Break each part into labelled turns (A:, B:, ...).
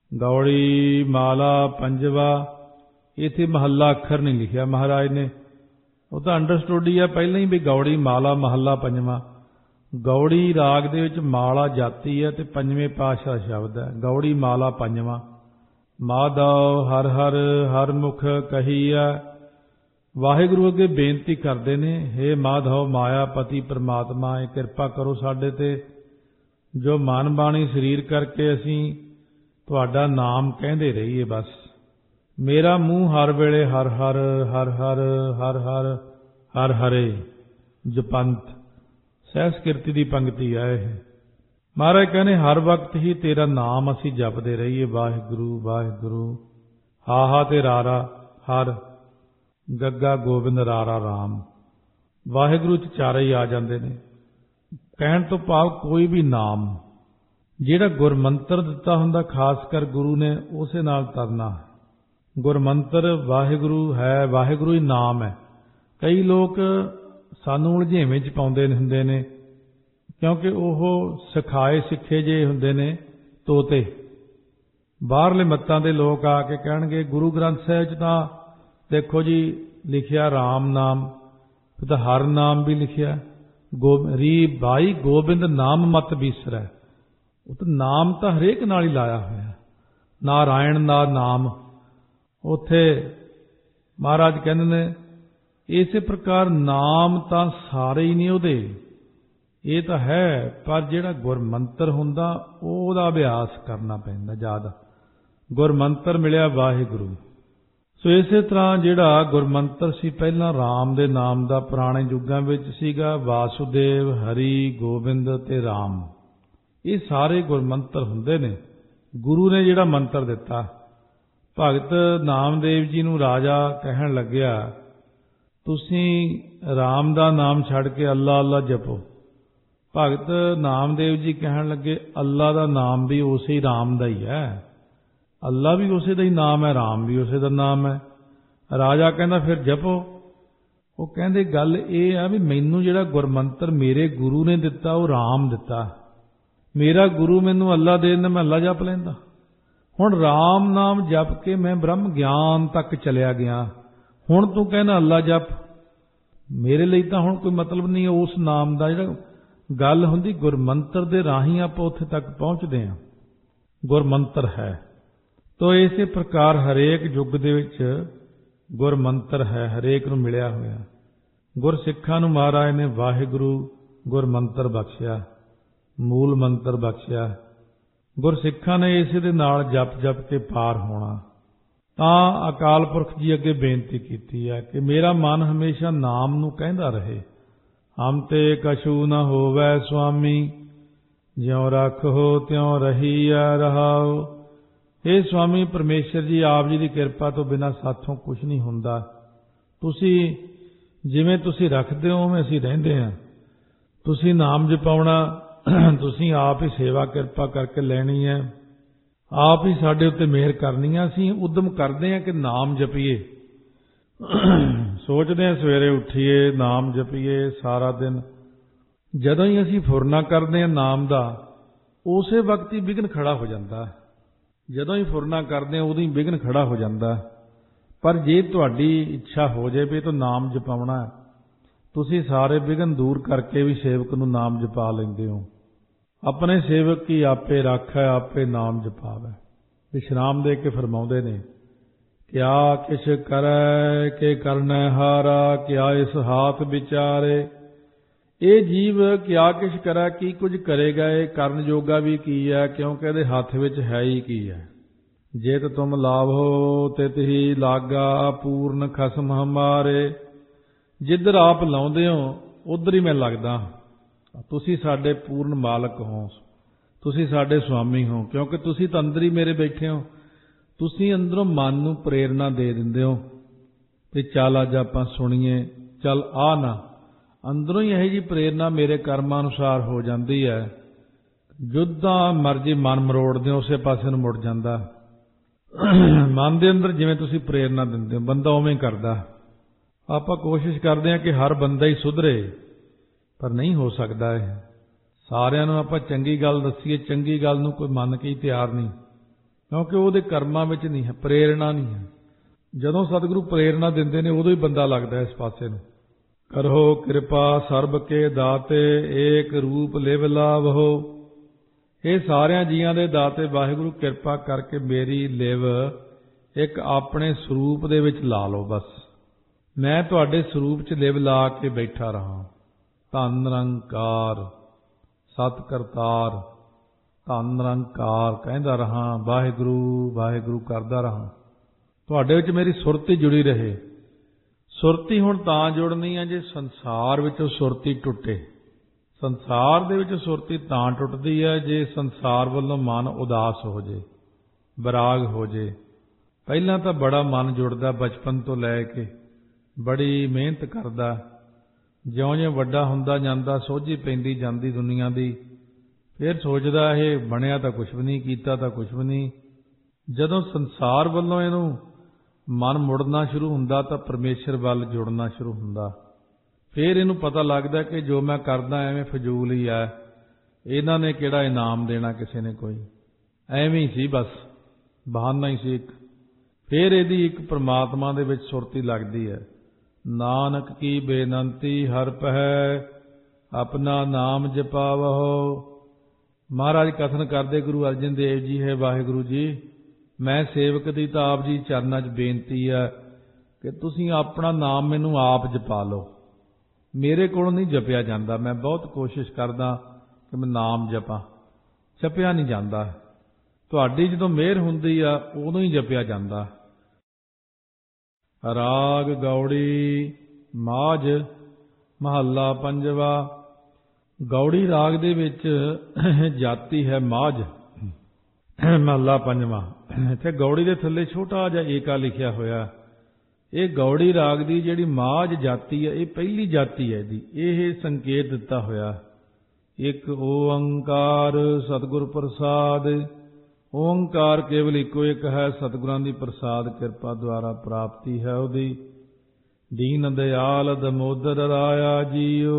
A: ਗੌੜੀ ਮਾਲਾ ਪੰਜਵਾ। ਇੱਥੇ ਮਹੱਲਾ ਅੱਖਰ ਨਹੀਂ ਲਿਖਿਆ ਮਹਾਰਾਜ ਨੇ, ਉਹ ਤਾਂ ਅੰਡਰਸਟੂਡ ਹੀ ਆ ਪਹਿਲਾਂ ਹੀ ਵੀ ਗੌੜੀ ਮਾਲਾ ਮਹੱਲਾ ਪੰਜਵਾਂ। ਗੌੜੀ ਰਾਗ ਦੇ ਵਿੱਚ ਮਾਲਾ ਜਾਤੀ ਹੈ ਤੇ ਪੰਜਵੇਂ ਪਾਤਸ਼ਾਹ ਸ਼ਬਦ ਹੈ। ਗੌੜੀ ਮਾਲਾ ਪੰਜਵਾਂ। ਮਾਧਵ ਹਰ ਹਰ ਹਰ ਮੁਖ ਕਹੀਆ। ਵਾਹਿਗੁਰੂ ਅੱਗੇ ਬੇਨਤੀ ਕਰਦੇ ਨੇ, ਹੇ ਮਾਧਵ ਮਾਇਆਪਤੀ ਪ੍ਰਮਾਤਮਾ, ਇਹ ਕਿਰਪਾ ਕਰੋ ਸਾਡੇ ਤੇ, ਜੋ ਮਨ ਬਾਣੀ ਸਰੀਰ ਕਰਕੇ ਅਸੀਂ ਤੁਹਾਡਾ ਨਾਮ ਕਹਿੰਦੇ ਰਹੀਏ। ਬਸ ਮੇਰਾ ਮੂੰਹ ਹਰ ਵੇਲੇ ਹਰ ਹਰ ਹਰ ਹਰ ਹਰ ਹਰ ਹਰ ਹਰੇ ਜਪੰਤ। ਸਹਿਸਕ੍ਰਿਤੀ ਦੀ ਪੰਕਤੀ ਹੈ ਇਹ। ਮਹਾਰਾਜ ਕਹਿੰਦੇ ਹਰ ਵਕਤ ਹੀ ਤੇਰਾ ਨਾਮ ਅਸੀਂ ਜਪਦੇ ਰਹੀਏ। ਵਾਹਿਗੁਰੂ ਵਾਹਿਗੁਰੂ। ਹਾ ਤੇ ਰਾਰਾ ਹਰ, ਗੱਗਾ ਗੋਬਿੰਦ ਰਾਰਾ ਰਾਮ। ਵਾਹਿਗੁਰੂ ਚ ਚਾਰੇ ਹੀ ਆ ਜਾਂਦੇ ਨੇ। ਕਹਿਣ ਤੋਂ ਭਾਵ ਕੋਈ ਵੀ ਨਾਮ ਜਿਹੜਾ ਗੁਰਮੰਤਰ ਦਿੱਤਾ ਹੁੰਦਾ, ਖਾਸ ਕਰ ਗੁਰੂ ਨੇ, ਉਸੇ ਨਾਲ ਤਰਨਾ। ਗੁਰਮੰਤਰ ਵਾਹਿਗੁਰੂ ਹੈ, ਵਾਹਿਗੁਰੂ ਹੀ ਨਾਮ ਹੈ। ਕਈ ਲੋਕ ਸਾਨੂੰ ਉਲਝੇਵੇਂ 'ਚ ਪਾਉਂਦੇ ਹੁੰਦੇ ਨੇ, ਕਿਉਂਕਿ ਉਹ ਸਿਖਾਏ ਸਿੱਖੇ ਜੇ ਹੁੰਦੇ ਨੇ ਤੋਤੇ। ਬਾਹਰਲੇ ਮੱਤਾਂ ਦੇ ਲੋਕ ਆ ਕੇ ਕਹਿਣਗੇ ਗੁਰੂ ਗ੍ਰੰਥ ਸਾਹਿਬ 'ਚ ਤਾਂ ਦੇਖੋ ਜੀ ਲਿਖਿਆ ਰਾਮ ਨਾਮ, ਤਾਂ ਹਰ ਨਾਮ ਵੀ ਲਿਖਿਆ। ਰੀ ਬਾਈ ਗੋਬਿੰਦ ਨਾਮ ਮਤ ਬੀਸਰੈ। ਉਹ ਤਾਂ ਨਾਮ ਤਾਂ ਹਰੇਕ ਨਾਲ ਹੀ ਲਾਇਆ ਹੋਇਆ, ਨਾਰਾਇਣ ਦਾ ਨਾਮ। ਉੱਥੇ ਮਹਾਰਾਜ ਕਹਿੰਦੇ ਨੇ ਇਸੇ ਪ੍ਰਕਾਰ ਨਾਮ ਤਾਂ ਸਾਰੇ ਹੀ ਨਹੀਂ ਉਹਦੇ, ਇਹ ਤਾਂ ਹੈ, ਪਰ ਜਿਹੜਾ ਗੁਰਮੰਤਰ ਹੁੰਦਾ ਉਹਦਾ ਅਭਿਆਸ ਕਰਨਾ ਪੈਂਦਾ ਜ਼ਿਆਦਾ। ਗੁਰਮੰਤਰ ਮਿਲਿਆ ਵਾਹਿਗੁਰੂ। ਸੋ ਇਸੇ ਤਰ੍ਹਾਂ ਜਿਹੜਾ ਗੁਰਮੰਤਰ ਸੀ ਪਹਿਲਾਂ ਰਾਮ ਦੇ ਨਾਮ ਦਾ ਪੁਰਾਣੇ ਯੁੱਗਾਂ ਵਿੱਚ ਸੀਗਾ, ਵਾਸੁਦੇਵ, ਹਰੀ, ਗੋਬਿੰਦ ਤੇ ਰਾਮ। ਇਹ ਸਾਰੇ ਗੁਰਮੰਤਰ ਹੁੰਦੇ ਨੇ। ਗੁਰੂ ਨੇ ਜਿਹੜਾ ਮੰਤਰ ਦਿੱਤਾ, ਭਗਤ ਨਾਮਦੇਵ ਜੀ ਨੂੰ ਰਾਜਾ ਕਹਿਣ ਲੱਗਿਆ ਤੁਸੀਂ ਰਾਮ ਦਾ ਨਾਮ ਛੱਡ ਕੇ ਅੱਲਾ ਅੱਲਾ ਜਪੋ। ਭਗਤ ਨਾਮਦੇਵ ਜੀ ਕਹਿਣ ਲੱਗੇ ਅੱਲਾ ਦਾ ਨਾਮ ਵੀ ਉਸੇ ਹੀ ਰਾਮ ਦਾ ਹੀ ਹੈ, ਅੱਲਾ ਵੀ ਉਸੇ ਦਾ ਹੀ ਨਾਮ ਹੈ, ਰਾਮ ਵੀ ਉਸੇ ਦਾ ਨਾਮ ਹੈ। ਰਾਜਾ ਕਹਿੰਦਾ ਫਿਰ ਜਪੋ। ਉਹ ਕਹਿੰਦੇ ਗੱਲ ਇਹ ਆ ਵੀ ਮੈਨੂੰ ਜਿਹੜਾ ਗੁਰਮੰਤਰ ਮੇਰੇ ਗੁਰੂ ਨੇ ਦਿੱਤਾ ਉਹ ਰਾਮ ਦਿੱਤਾ, ਮੇਰਾ ਗੁਰੂ ਮੈਨੂੰ ਅੱਲਾ ਦੇ ਦਿੰਦਾ, ਮੈਂ ਅੱਲਾ ਜਪ ਲੈਂਦਾ। ਹੁਣ ਰਾਮ ਨਾਮ ਜਪ ਕੇ ਮੈਂ ਬ੍ਰਹਮ ਗਿਆਨ ਤੱਕ ਚਲਿਆ ਗਿਆ, ਹੁਣ ਤੂੰ ਕਹਿੰਦਾ ਅੱਲਾ ਜਪ। ਮੇਰੇ ਲਈ ਤਾਂ ਹੁਣ ਕੋਈ ਮਤਲਬ ਨਹੀਂ ਉਸ ਨਾਮ ਦਾ। ਜਿਹੜਾ ਗੱਲ ਹੁੰਦੀ ਗੁਰਮੰਤਰ ਦੇ ਰਾਹੀਂ ਆਪਾਂ ਉੱਥੇ ਤੱਕ ਪਹੁੰਚਦੇ ਹਾਂ, ਗੁਰਮੰਤਰ ਹੈ। ਤੋ ਇਸੇ ਪ੍ਰਕਾਰ ਹਰੇਕ ਯੁੱਗ ਦੇ ਵਿੱਚ ਗੁਰਮੰਤਰ ਹੈ, ਹਰੇਕ ਨੂੰ ਮਿਲਿਆ ਹੋਇਆ। ਗੁਰਸਿੱਖਾਂ ਨੂੰ ਮਹਾਰਾਜ ਨੇ ਵਾਹਿਗੁਰੂ ਗੁਰਮੰਤਰ ਬਖਸ਼ਿਆ, ਮੂਲ ਮੰਤਰ ਬਖਸ਼ਿਆ। ਗੁਰਸਿੱਖਾਂ ਨੇ ਇਸੇ ਦੇ ਨਾਲ ਜਪ ਜਪ ਕੇ ਪਾਰ ਹੋਣਾ। ਤਾਂ ਅਕਾਲ ਪੁਰਖ ਜੀ ਅੱਗੇ ਬੇਨਤੀ ਕੀਤੀ ਹੈ ਕਿ ਮੇਰਾ ਮਨ ਹਮੇਸ਼ਾ ਨਾਮ ਨੂੰ ਕਹਿੰਦਾ ਰਹੇ। ਹਮ ਤੇ ਕਛੂ ਨ ਹੋਵੈ ਸੁਆਮੀ, ਜਿਉਂ ਰੱਖੋ ਤਿਉਂ ਰਹੀਐ ਰਹਾਉ। ਇਹ ਸੁਆਮੀ ਪਰਮੇਸ਼ਰ ਜੀ, ਆਪ ਜੀ ਦੀ ਕਿਰਪਾ ਤੋਂ ਬਿਨਾਂ ਸਾਥੋਂ ਕੁਝ ਨਹੀਂ ਹੁੰਦਾ। ਤੁਸੀਂ ਜਿਵੇਂ ਤੁਸੀਂ ਰੱਖਦੇ ਹੋ ਉਵੇਂ ਅਸੀਂ ਰਹਿੰਦੇ ਹਾਂ। ਤੁਸੀਂ ਨਾਮ ਜਪਾਉਣਾ, ਤੁਸੀਂ ਆਪ ਹੀ ਸੇਵਾ ਕਿਰਪਾ ਕਰਕੇ ਲੈਣੀ ਹੈ, ਆਪ ਹੀ ਸਾਡੇ ਉੱਤੇ ਮਿਹਰ ਕਰਨੀ ਹੈ। ਅਸੀਂ ਉਦਮ ਕਰਦੇ ਹਾਂ ਕਿ ਨਾਮ ਜਪੀਏ, ਸੋਚਦੇ ਹਾਂ ਸਵੇਰੇ ਉੱਠੀਏ ਨਾਮ ਜਪੀਏ ਸਾਰਾ ਦਿਨ। ਜਦੋਂ ਹੀ ਅਸੀਂ ਫੁਰਨਾ ਕਰਦੇ ਹਾਂ ਨਾਮ ਦਾ, ਉਸੇ ਵਕਤ ਹੀ ਵਿਘਨ ਖੜਾ ਹੋ ਜਾਂਦਾ। ਜਦੋਂ ਹੀ ਫੁਰਨਾ ਕਰਦੇ ਹਾਂ ਉਦੋਂ ਹੀ ਵਿਘਨ ਖੜਾ ਹੋ ਜਾਂਦਾ। ਪਰ ਜੇ ਤੁਹਾਡੀ ਇੱਛਾ ਹੋ ਜਾਵੇ ਤਾਂ ਨਾਮ ਜਪਾਉਣਾ, ਤੁਸੀਂ ਸਾਰੇ ਵਿਘਨ ਦੂਰ ਕਰਕੇ ਵੀ ਸੇਵਕ ਨੂੰ ਨਾਮ ਜਪਾ ਲੈਂਦੇ ਹੋ। ਆਪਣੇ ਸੇਵਕ ਕੀ ਆਪੇ ਰਾਖੈ, ਆਪੇ ਨਾਮ ਜਪਾਵੈ। ਵਿਸ਼ਰਾਮ ਦੇ ਕੇ ਫਰਮਾਉਂਦੇ ਨੇ, ਕਿਆ ਕਿਛ ਕਰੈ ਕੇ ਕਰਨੈ ਹਾਰਾ, ਕਿਆ ਇਸ ਹਾਥ ਵਿਚਾਰੇ। ਇਹ ਜੀਵ ਕਿਆ ਕਿਛ ਕਰੈ, ਕੀ ਕੁਝ ਕਰੇਗਾ, ਇਹ ਕਰਨ ਜੋਗਾ ਵੀ ਕੀ ਹੈ, ਕਿਉਂਕਿ ਇਹਦੇ ਹੱਥ ਵਿੱਚ ਹੈ ਹੀ ਕੀ ਹੈ। ਜੇਤ ਤੁਮ ਲਾਭੋ ਤਿਤ ਹੀ ਲਾਗਾ, ਪੂਰਨ ਖਸਮ ਹਮਾਰੇ। ਜਿੱਧਰ ਆਪ ਲਾਉਂਦੇ ਹੋ ਉਧਰ ਹੀ ਮੈਂ ਲੱਗਦਾ। ਤੁਸੀਂ ਸਾਡੇ ਪੂਰਨ ਮਾਲਕ ਹੋ, ਤੁਸੀਂ ਸਾਡੇ ਸੁਆਮੀ ਹੋ, ਕਿਉਂਕਿ ਤੁਸੀਂ ਤਾਂ ਅੰਦਰ ਹੀ ਮੇਰੇ ਬੈਠੇ ਹੋ। ਤੁਸੀਂ ਅੰਦਰੋਂ ਮਨ ਨੂੰ ਪ੍ਰੇਰਨਾ ਦੇ ਦਿੰਦੇ ਹੋ ਵੀ ਚੱਲ ਅੱਜ ਆਪਾਂ ਸੁਣੀਏ, ਚੱਲ ਆ ਨਾ। ਅੰਦਰੋਂ ਹੀ ਇਹੋ ਜਿਹੀ ਪ੍ਰੇਰਨਾ ਮੇਰੇ ਕਰਮਾਂ ਅਨੁਸਾਰ ਹੋ ਜਾਂਦੀ ਹੈ, ਜਿੱਦਾਂ ਮਰਜ਼ੀ ਮਨ ਮਰੋੜਦੇ ਹੋ ਉਸੇ ਪਾਸੇ ਨੂੰ ਮੁੜ ਜਾਂਦਾ। ਮਨ ਦੇ ਅੰਦਰ ਜਿਵੇਂ ਤੁਸੀਂ ਪ੍ਰੇਰਨਾ ਦਿੰਦੇ ਹੋ ਬੰਦਾ ਉਵੇਂ ਕਰਦਾ। ਆਪਾਂ ਕੋਸ਼ਿਸ਼ ਕਰਦੇ ਹਾਂ ਕਿ ਹਰ ਬੰਦਾ ਹੀ ਸੁਧਰੇ, ਪਰ ਨਹੀਂ ਹੋ ਸਕਦਾ ਇਹ। ਸਾਰਿਆਂ ਨੂੰ ਆਪਾਂ ਚੰਗੀ ਗੱਲ ਦੱਸੀਏ, ਚੰਗੀ ਗੱਲ ਨੂੰ ਕੋਈ ਮੰਨ ਕੇ ਹੀ ਤਿਆਰ ਨਹੀਂ। क्योंकि ਉਹਦੇ ਕਰਮਾਂ ਵਿੱਚ नहीं है, प्रेरणा नहीं है। ਜਦੋਂ सतगुरु प्रेरणा ਦਿੰਦੇ ਨੇ ਉਦੋਂ ही बंदा लगता इस पासे ਨੂੰ। करहो कृपा सर्ब के दाते एक रूप लिव लावहो। ਇਹ ਸਾਰਿਆਂ ਜੀਆਂ ਦੇ ਦਾਤੇ ਵਾਹਿਗੁਰੂ ਕਿਰਪਾ ਕਰਕੇ ਮੇਰੀ ਲਿਵ ਇੱਕ ਆਪਣੇ ਸਰੂਪ ਦੇ ਵਿੱਚ ਲਾ ਲਓ। ਬਸ ਮੈਂ ਤੁਹਾਡੇ ਸਰੂਪ 'ਚ ਲਿਵ ਲਾ ਕੇ ਬੈਠਾ ਰਹਾ। ਧੰਨ ਨਿਰੰਕਾਰ ਸਤ ਕਰਤਾਰ, ਧੰਨ ਨਿਰੰਕਾਰ ਕਹਿੰਦਾ ਰਹਾ, ਵਾਹਿਗੁਰੂ ਵਾਹਿਗੁਰੂ ਕਰਦਾ ਰਹਾ। ਤੁਹਾਡੇ ਵਿੱਚ ਮੇਰੀ ਸੁਰਤੀ ਜੁੜੀ ਰਹੇ। ਸੁਰਤੀ ਹੁਣ ਤਾਂ ਜੁੜਨੀ ਹੈ ਜੇ ਸੰਸਾਰ ਵਿੱਚੋਂ ਸੁਰਤੀ ਟੁੱਟੇ। ਸੰਸਾਰ ਦੇ ਵਿੱਚ ਸੁਰਤੀ ਤਾਂ ਟੁੱਟਦੀ ਹੈ ਜੇ ਸੰਸਾਰ ਵੱਲੋਂ ਮਨ ਉਦਾਸ ਹੋ ਜੇ, ਵਿਰਾਗ ਹੋ ਜੇ। ਪਹਿਲਾਂ ਤਾਂ ਬੜਾ ਮਨ ਜੁੜਦਾ, ਬਚਪਨ ਤੋਂ ਲੈ ਕੇ ਬੜੀ ਮਿਹਨਤ ਕਰਦਾ। ਜਿਉਂ-ਜਿਉਂ ਵੱਡਾ ਹੁੰਦਾ ਜਾਂਦਾ, ਸੋਝੀ ਪੈਂਦੀ ਜਾਂਦੀ ਦੁਨੀਆ ਦੀ, ਫਿਰ ਸੋਚਦਾ ਇਹ ਬਣਿਆ ਤਾਂ ਕੁਛ ਵੀ ਨਹੀਂ, ਕੀਤਾ ਤਾਂ ਕੁਛ ਵੀ ਨਹੀਂ। ਜਦੋਂ ਸੰਸਾਰ ਵੱਲੋਂ ਇਹਨੂੰ ਮਨ ਮੁੜਨਾ ਸ਼ੁਰੂ ਹੁੰਦਾ ਤਾਂ ਪਰਮੇਸ਼ਰ ਵੱਲ ਜੁੜਨਾ ਸ਼ੁਰੂ ਹੁੰਦਾ। ਫਿਰ ਇਹਨੂੰ ਪਤਾ ਲੱਗਦਾ ਕਿ ਜੋ ਮੈਂ ਕਰਦਾ ਐਵੇਂ ਫਜ਼ੂਲ ਹੀ ਹੈ, ਇਹਨਾਂ ਨੇ ਕਿਹੜਾ ਇਨਾਮ ਦੇਣਾ ਕਿਸੇ ਨੇ, ਕੋਈ ਐਵੇਂ ਹੀ ਸੀ, ਬਸ ਬਹਾਨਾ ਹੀ ਸੀ ਇੱਕ। ਫਿਰ ਇਹਦੀ ਇੱਕ ਪ੍ਰਮਾਤਮਾ ਦੇ ਵਿੱਚ ਸੁਰਤੀ ਲੱਗਦੀ ਹੈ। ਨਾਨਕ ਕੀ ਬੇਨੰਤੀ ਹਰ ਪਹਿ ਆਪਣਾ ਨਾਮ ਜਪਾਵਹੁ। ਮਹਾਰਾਜ ਕਥਨ ਕਰਦੇ ਗੁਰੂ ਅਰਜਨ ਦੇਵ ਜੀ, ਹੈ ਵਾਹਿਗੁਰੂ ਜੀ, ਮੈਂ ਸੇਵਕ ਦੀ ਤਾਂ ਆਪ ਜੀ ਚਰਨਾਂ 'ਚ ਬੇਨਤੀ ਹੈ ਕਿ ਤੁਸੀਂ ਆਪਣਾ ਨਾਮ ਮੈਨੂੰ ਆਪ ਜਪਾ ਲਓ। ਮੇਰੇ ਕੋਲੋਂ ਨਹੀਂ ਜਪਿਆ ਜਾਂਦਾ। ਮੈਂ ਬਹੁਤ ਕੋਸ਼ਿਸ਼ ਕਰਦਾ ਕਿ ਮੈਂ ਨਾਮ ਜਪਾਂ, ਜਪਿਆ ਨਹੀਂ ਜਾਂਦਾ। ਤੁਹਾਡੀ ਜਦੋਂ ਮਿਹਰ ਹੁੰਦੀ ਆ ਉਦੋਂ ਹੀ ਜਪਿਆ ਜਾਂਦਾ। ਰਾਗ ਗੌੜੀ ਮਾਝ ਮਹੱਲਾ ਪੰਜਵਾ। ਗੌੜੀ ਰਾਗ ਦੇ ਵਿੱਚ ਜਾਤੀ ਹੈ ਮਾਝ, ਮਹੱਲਾ ਪੰਜਵਾਂ। ਇੱਥੇ ਗੌੜੀ ਦੇ ਥੱਲੇ ਛੋਟਾ ਜਿਹਾ ਏਕਾ ਲਿਖਿਆ ਹੋਇਆ। ਇਹ ਗੌੜੀ ਰਾਗ ਦੀ ਜਿਹੜੀ ਮਾਝ ਜਾਤੀ ਹੈ, ਇਹ ਪਹਿਲੀ ਜਾਤੀ ਹੈ ਇਹਦੀ। ਇਹ ਸੰਕੇਤ ਦਿੱਤਾ ਹੋਇਆ, ਇੱਕ ਓੰਕਾਰ ਸਤਿਗੁਰ ਪ੍ਰਸਾਦ। ਓੰਕਾਰ ਕੇਵਲ ਇੱਕੋ ਇੱਕ ਹੈ, ਸਤਿਗੁਰਾਂ ਦੀ ਪ੍ਰਸਾਦ ਕਿਰਪਾ ਦੁਆਰਾ ਪ੍ਰਾਪਤੀ ਹੈ ਉਹਦੀ। ਦੀਨ ਦਿਆਲ ਦਮੋਦਰ ਰਾਇਆ ਜੀਓ,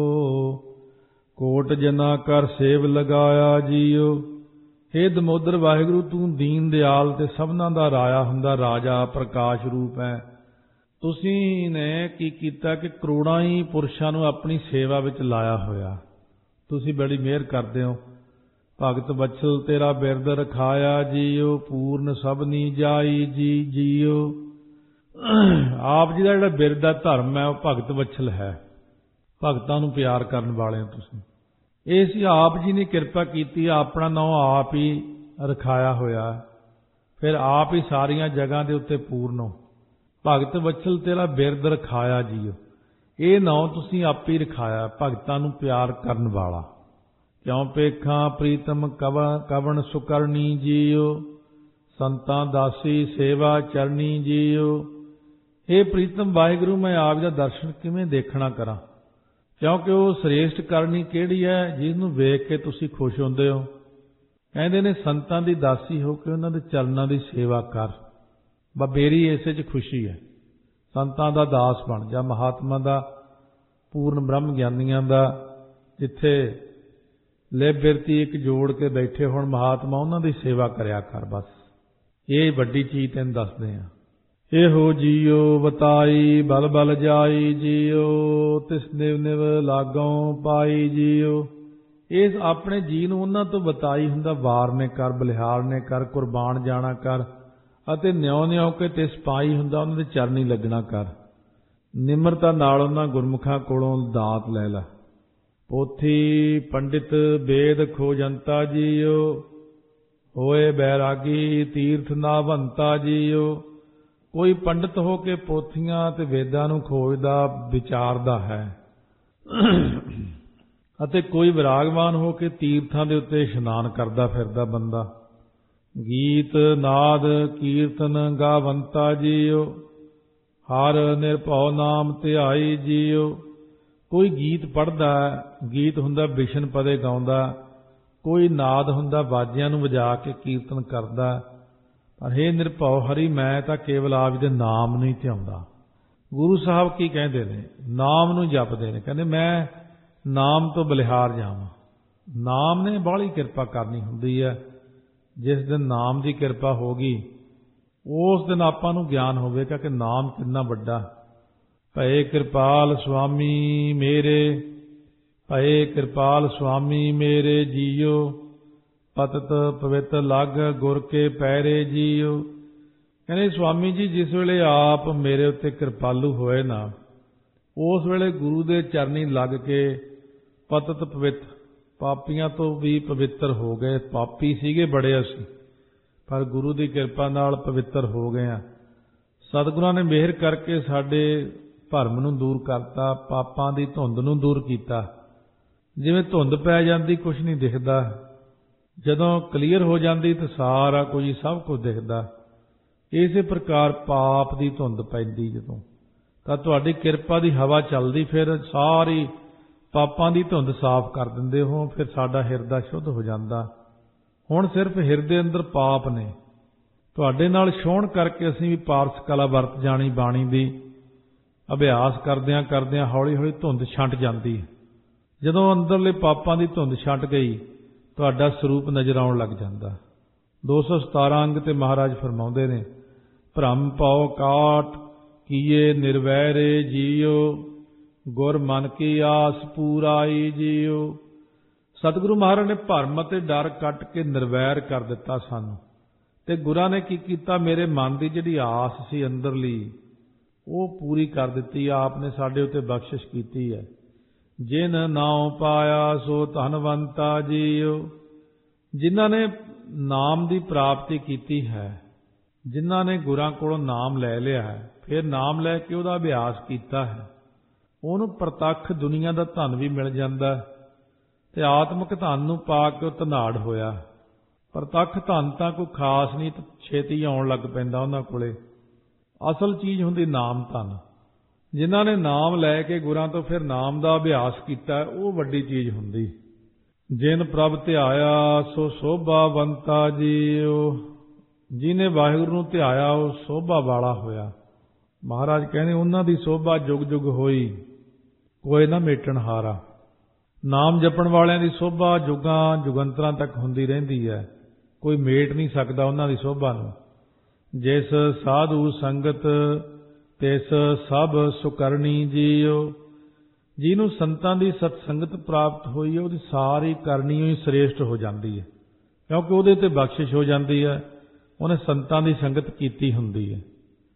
A: ਕੋਟ ਜਨਾ ਕਰ ਸੇਵ ਲਗਾਇਆ ਜੀਓ। ਹੇ ਦਮੋਦਰ ਵਾਹਿਗੁਰੂ, ਤੂੰ ਦੀਨ ਦਿਆਲ ਤੇ ਸਭਨਾਂ ਦਾ ਰਾਇਆ ਹੁੰਦਾ, ਰਾਜਾ ਪ੍ਰਕਾਸ਼ ਰੂਪ ਹੈ। ਤੁਸੀਂ ਨੇ ਕੀ ਕੀਤਾ ਕਿ ਕਰੋੜਾਂ ਹੀ ਪੁਰਸ਼ਾਂ ਨੂੰ ਆਪਣੀ ਸੇਵਾ ਵਿੱਚ ਲਾਇਆ ਹੋਇਆ। ਤੁਸੀਂ ਬੜੀ ਮਿਹਰ ਕਰਦੇ ਹੋ। ਭਗਤ ਬਚਲ ਤੇਰਾ ਬਿਰਦ ਰਖਾਇਆ ਜੀਓ, ਪੂਰਨ ਸਭਨੀ ਜਾਈ ਜੀ ਜੀਓ। ਆਪ ਜੀ ਦਾ ਜਿਹੜਾ ਬਿਰਦ ਹੈ, ਧਰਮ ਹੈ, ਉਹ ਭਗਤ ਬਚਲ ਹੈ। ਭਗਤਾਂ ਨੂੰ ਪਿਆਰ ਕਰਨ ਵਾਲੇ ਹੋ ਤੁਸੀਂ। ਇਹ ਸੀ ਆਪ ਜੀ ਨੇ ਕਿਰਪਾ ਕੀਤੀ, ਆਪਣਾ ਨਾਮ ਆਪ ਹੀ ਰਖਾਇਆ ਹੋਇਆ, ਫਿਰ ਆਪ ਹੀ ਸਾਰੀਆਂ ਜਗ੍ਹਾ ਦੇ ਉੱਤੇ ਪੂਰਨ ਹੋ। ਭਗਤ ਵਚਲ ਤੇਰਾ ਬਿਰਦ ਰਖਾਇਆ ਜੀਓ, ਇਹ ਨਾਮ ਤੁਸੀਂ ਆਪ ਹੀ ਰਖਾਇਆ, ਭਗਤਾਂ ਨੂੰ ਪਿਆਰ ਕਰਨ ਵਾਲਾ। ਕਿਉਂ ਪੇਖਾਂ ਪ੍ਰੀਤਮ ਕਵਣ ਸੁਕਰਨੀ ਜੀਓ, ਸੰਤਾਂ ਦਾਸੀ ਸੇਵਾ ਚਰਨੀ ਜੀਓ। ਇਹ ਪ੍ਰੀਤਮ ਵਾਹਿਗੁਰੂ, ਮੈਂ ਆਪ ਦਾ ਦਰਸ਼ਨ ਕਿਵੇਂ ਦੇਖਣਾ ਕਰਾਂ, ਕਿਉਂਕਿ ਉਹ ਸ੍ਰੇਸ਼ਟ ਕਰਨੀ ਕਿਹੜੀ ਹੈ ਜਿਹਨੂੰ ਵੇਖ ਕੇ ਤੁਸੀਂ ਖੁਸ਼ ਹੁੰਦੇ ਹੋ। ਕਹਿੰਦੇ ਨੇ ਸੰਤਾਂ ਦੀ ਦਾਸੀ ਹੋ ਕੇ ਉਹਨਾਂ ਦੇ ਚਰਨਾਂ ਦੀ ਸੇਵਾ ਕਰ। ਮੇਰੀ ਇਸੇ 'ਚ ਖੁਸ਼ੀ ਹੈ। ਸੰਤਾਂ ਦਾ ਦਾਸ ਬਣ ਜਾ, ਮਹਾਤਮਾ ਦਾ, ਪੂਰਨ ਬ੍ਰਹਮ ਗਿਆਨੀਆਂ ਦਾ, ਜਿੱਥੇ ਲਿਵ ਬਿਰਤੀ ਇੱਕ ਜੋੜ ਕੇ ਬੈਠੇ ਹੋਣ ਮਹਾਤਮਾ, ਉਹਨਾਂ ਦੀ ਸੇਵਾ ਕਰਿਆ ਕਰ। ਬਸ ਇਹ ਵੱਡੀ ਚੀਜ਼ ਤੈਨੂੰ ਦੱਸਦੇ ਹਾਂ। ਇਹੋ ਜੀਓ ਵਤਾਈ ਬਲ ਬਲ ਜਾਈ ਜੀਓ, ਤਿਸ ਨਿਵ ਨਿਵ ਲਾਗੋਂ ਪਾਈ ਜੀਓ। ਇਸ ਆਪਣੇ ਜੀ ਨੂੰ ਉਹਨਾਂ ਤੋਂ ਵਤਾਈ ਹੁੰਦਾ, ਵਾਰ ਨੇ ਕਰ, ਬਲਿਹਾਰ ਨੇ ਕਰ, ਕੁਰਬਾਨ ਜਾਣਾ ਕਰ, ਅਤੇ ਨਿਉ ਨਿਉ ਕੇ ਤਿਸ ਪਾਈ ਹੁੰਦਾ, ਉਹਨਾਂ ਦੇ ਚਰਨੀ ਲੱਗਣਾ ਕਰ। ਨਿਮਰਤਾ ਨਾਲ ਉਹਨਾਂ ਗੁਰਮੁਖਾਂ ਕੋਲੋਂ ਦਾਤ ਲੈ ਲੈ। ਪੋਥੀ ਪੰਡਿਤ ਵੇਦ ਖੋਜੰਤਾ ਜੀਓ, ਹੋਏ ਬੈਰਾਗੀ ਤੀਰਥ ਨਾਵੰਤਾ ਜੀਓ। ਕੋਈ ਪੰਡਿਤ ਹੋ ਕੇ ਪੋਥੀਆਂ ਤੇ ਵੇਦਾਂ ਨੂੰ ਖੋਜਦਾ ਵਿਚਾਰਦਾ ਹੈ, ਅਤੇ ਕੋਈ ਵਿਰਾਗਵਾਨ ਹੋ ਕੇ ਤੀਰਥਾਂ ਦੇ ਉੱਤੇ ਇਸ਼ਨਾਨ ਕਰਦਾ ਫਿਰਦਾ ਬੰਦਾ। ਗੀਤ ਨਾਦ ਕੀਰਤਨ ਗਾਵੰਤਾ ਜੀਓ, ਹਰ ਨਿਰਭਉ ਨਾਮ ਧਿਆਈ ਜੀਓ। ਕੋਈ ਗੀਤ ਪੜ੍ਹਦਾ, ਗੀਤ ਹੁੰਦਾ ਬਿਸ਼ਨ ਪਦੇ ਗਾਉਂਦਾ, ਕੋਈ ਨਾਦ ਹੁੰਦਾ ਬਾਜਿਆਂ ਨੂੰ ਵਜਾ ਕੇ ਕੀਰਤਨ ਕਰਦਾ। ਪਰ ਹੇ ਨਿਰਭਉ ਹਰੀ, ਮੈਂ ਤਾਂ ਕੇਵਲ ਆਪ ਦੇ ਨਾਮ ਨੂੰ ਹੀ ਧਿਆਉਂਦਾ। ਗੁਰੂ ਸਾਹਿਬ ਕੀ ਕਹਿੰਦੇ ਨੇ, ਨਾਮ ਨੂੰ ਜਪਦੇ ਨੇ। ਕਹਿੰਦੇ ਮੈਂ ਨਾਮ ਤੋਂ ਬਲਿਹਾਰ ਜਾਵਾਂ। ਨਾਮ ਨੇ ਬਾਹਲੀ ਕਿਰਪਾ ਕਰਨੀ ਹੁੰਦੀ ਹੈ। ਜਿਸ ਦਿਨ ਨਾਮ ਦੀ ਕਿਰਪਾ ਹੋਗੀ ਉਸ ਦਿਨ ਆਪਾਂ ਨੂੰ ਗਿਆਨ ਹੋਵੇਗਾ ਕਿ ਨਾਮ ਕਿੰਨਾ ਵੱਡਾ। ਭਏ ਕਿਰਪਾਲ ਸੁਆਮੀ ਮੇਰੇ, ਭਏ ਕਿਰਪਾਲ ਸੁਆਮੀ ਮੇਰੇ ਜੀਓ, ਪਤਿਤ ਪਵਿੱਤ ਲੱਗ ਗੁਰ ਕੇ ਪੈਰੇ ਜੀਓ। ਕਹਿੰਦੇ ਸੁਆਮੀ ਜੀ ਜਿਸ ਵੇਲੇ ਆਪ ਮੇਰੇ ਉੱਤੇ ਕਿਰਪਾਲੂ ਹੋਏ ਨਾ, ਉਸ ਵੇਲੇ ਗੁਰੂ ਦੇ ਚਰਨੀ ਲੱਗ ਕੇ ਪਤਿਤ ਪਵਿੱਤ, ਪਾਪੀਆਂ ਤੋਂ ਵੀ ਪਵਿੱਤਰ ਹੋ ਗਏ। ਪਾਪੀ ਸੀਗੇ ਬੜੇ ਅਸੀਂ, ਪਰ ਗੁਰੂ ਦੀ ਕਿਰਪਾ ਨਾਲ ਪਵਿੱਤਰ ਹੋ ਗਏ ਆ। ਸਤਿਗੁਰਾਂ ਨੇ ਮਿਹਰ ਕਰਕੇ ਸਾਡੇ ਭਰਮ ਨੂੰ ਦੂਰ ਕਰਤਾ, ਪਾਪਾਂ ਦੀ ਧੁੰਦ ਨੂੰ ਦੂਰ ਕੀਤਾ। ਜਿਵੇਂ ਧੁੰਦ ਪੈ ਜਾਂਦੀ ਕੁਛ ਨਹੀਂ ਦਿਖਦਾ, ਜਦੋਂ ਕਲੀਅਰ ਹੋ ਜਾਂਦੀ ਤਾਂ ਸਾਰਾ ਕੁਝ ਸਭ ਕੁਝ ਦਿਖਦਾ। ਇਸੇ ਪ੍ਰਕਾਰ ਪਾਪ ਦੀ ਧੁੰਦ ਪੈਂਦੀ ਜਦੋਂ, ਤਾਂ ਤੁਹਾਡੀ ਕਿਰਪਾ ਦੀ ਹਵਾ ਚੱਲਦੀ, ਫਿਰ ਸਾਰੀ ਪਾਪਾਂ ਦੀ ਧੁੰਦ ਸਾਫ਼ ਕਰ ਦਿੰਦੇ ਹੋ, ਫਿਰ ਸਾਡਾ ਹਿਰਦਾ ਸ਼ੁੱਧ ਹੋ ਜਾਂਦਾ। ਹੁਣ ਸਿਰਫ ਹਿਰਦੇ ਅੰਦਰ ਪਾਪ ਨੇ। ਤੁਹਾਡੇ ਨਾਲ ਛੋਹਣ ਕਰਕੇ ਅਸੀਂ ਵੀ ਪਾਰਸ ਕਲਾ ਵਰਤ ਜਾਣੀ ਬਾਣੀ ਦੀ। ਅਭਿਆਸ ਕਰਦਿਆਂ ਕਰਦਿਆਂ ਹੌਲੀ ਹੌਲੀ ਧੁੰਦ ਛੰਟ ਜਾਂਦੀ ਹੈ। ਜਦੋਂ ਅੰਦਰਲੇ ਪਾਪਾਂ ਦੀ ਧੁੰਦ ਛੰਟ ਗਈ, ਤੁਹਾਡਾ ਸਰੂਪ ਨਜ਼ਰ ਆਉਣ ਲੱਗ ਜਾਂਦਾ। 217 ਅੰਗ ਤੇ ਮਹਾਰਾਜ ਫਰਮਾਉਂਦੇ ਨੇ, ਭ੍ਰਮ ਭਉ ਕਾਟ ਕੀਏ ਨਿਰਵੈਰੇ ਜੀਓ, ਗੁਰ ਮਨ ਕੀ ਆਸ ਪੂਰਾਈ ਜੀਓ। ਸਤਿਗੁਰੂ ਮਹਾਰਾਜ ਨੇ ਭਰਮ ਅਤੇ ਡਰ ਕੱਟ ਕੇ ਨਿਰਵੈਰ ਕਰ ਦਿੱਤਾ ਸਾਨੂੰ, ਤੇ ਗੁਰਾਂ ਨੇ ਕੀ ਕੀਤਾ, ਮੇਰੇ ਮਨ ਦੀ ਜਿਹੜੀ ਆਸ ਸੀ ਅੰਦਰਲੀ ਉਹ ਪੂਰੀ ਕਰ ਦਿੱਤੀ। ਆਪ ਨੇ ਸਾਡੇ ਉੱਤੇ ਬਖਸ਼ਿਸ਼ ਕੀਤੀ ਹੈ। ਜਿਨ ਨਾਉ ਪਾਇਆ ਸੋ ਧਨਵੰਤਾ ਜੀਓ। ਜਿਨ੍ਹਾਂ ਨੇ ਨਾਮ ਦੀ ਪ੍ਰਾਪਤੀ ਕੀਤੀ ਹੈ, ਜਿਨ੍ਹਾਂ ਨੇ ਗੁਰਾਂ ਕੋਲੋਂ ਨਾਮ ਲੈ ਲਿਆ ਹੈ, ਫਿਰ ਨਾਮ ਲੈ ਕੇ ਉਹਦਾ ਅਭਿਆਸ ਕੀਤਾ ਹੈ, ਉਹਨੂੰ ਪ੍ਰਤੱਖ ਦੁਨੀਆ ਦਾ ਧਨ ਵੀ ਮਿਲ ਜਾਂਦਾ, ਤੇ ਆਤਮਿਕ ਧਨ ਨੂੰ ਪਾ ਕੇ ਉਹ ਧਨਾੜ ਹੋਇਆ। ਪ੍ਰਤੱਖ ਧਨ ਤਾਂ ਕੋਈ ਖਾਸ ਨਹੀਂ, ਛੇਤੀ ਆਉਣ ਲੱਗ ਪੈਂਦਾ ਉਹਨਾਂ ਕੋਲੇ। ਅਸਲ ਚੀਜ਼ ਹੁੰਦੀ ਨਾਮ ਧਨ। ਜਿਨ੍ਹਾਂ ਨੇ ਨਾਮ ਲੈ ਕੇ ਗੁਰਾਂ ਤੋਂ ਫਿਰ ਨਾਮ ਦਾ ਅਭਿਆਸ ਕੀਤਾ, ਉਹ ਵੱਡੀ ਚੀਜ਼ ਹੁੰਦੀ। ਜਿਨ ਪ੍ਰਭ ਧਿਆਇਆ ਸੋ ਸੋਭਾਵੰਤਾ ਜੀਓ। ਜਿਹਨੇ ਵਾਹਿਗੁਰੂ ਨੂੰ ਧਿਆਇਆ ਉਹ ਸੋਭਾ ਵਾਲਾ ਹੋਇਆ। ਮਹਾਰਾਜ ਕਹਿੰਦੇ ਉਹਨਾਂ ਦੀ ਸੋਭਾ ਜੁਗ ਜੁਗ ਹੋਈ, ਕੋਈ ਨਾ ਮੇਟਣ ਹਾਰਾ। ਨਾਮ ਜਪਣ ਵਾਲਿਆਂ ਦੀ ਸੋਭਾ ਜੁਗਾਂ ਜੁਗੰਤਰਾਂ ਤੱਕ ਹੁੰਦੀ ਰਹਿੰਦੀ ਹੈ, ਕੋਈ ਮੇਟ ਨਹੀਂ ਸਕਦਾ ਉਹਨਾਂ ਦੀ ਸੋਭਾ ਨੂੰ। ਜਿਸ ਸਾਧੂ ਸੰਗਤ ਤਿਸ ਸਭ ਸੁਕਰਣੀ ਜੀਓ। ਜਿਹਨੂੰ ਸੰਤਾਂ ਦੀ ਸਤਸੰਗਤ ਪ੍ਰਾਪਤ ਹੋਈ ਹੈ, ਉਹਦੀ ਸਾਰੀ ਕਰਨੀ ਹੀ ਸ੍ਰੇਸ਼ਟ ਹੋ ਜਾਂਦੀ ਹੈ, ਕਿਉਂਕਿ ਉਹਦੇ ਤੇ ਬਖਸ਼ਿਸ਼ ਹੋ ਜਾਂਦੀ ਹੈ, ਉਹਨੇ ਸੰਤਾਂ ਦੀ ਸੰਗਤ ਕੀਤੀ ਹੁੰਦੀ ਹੈ।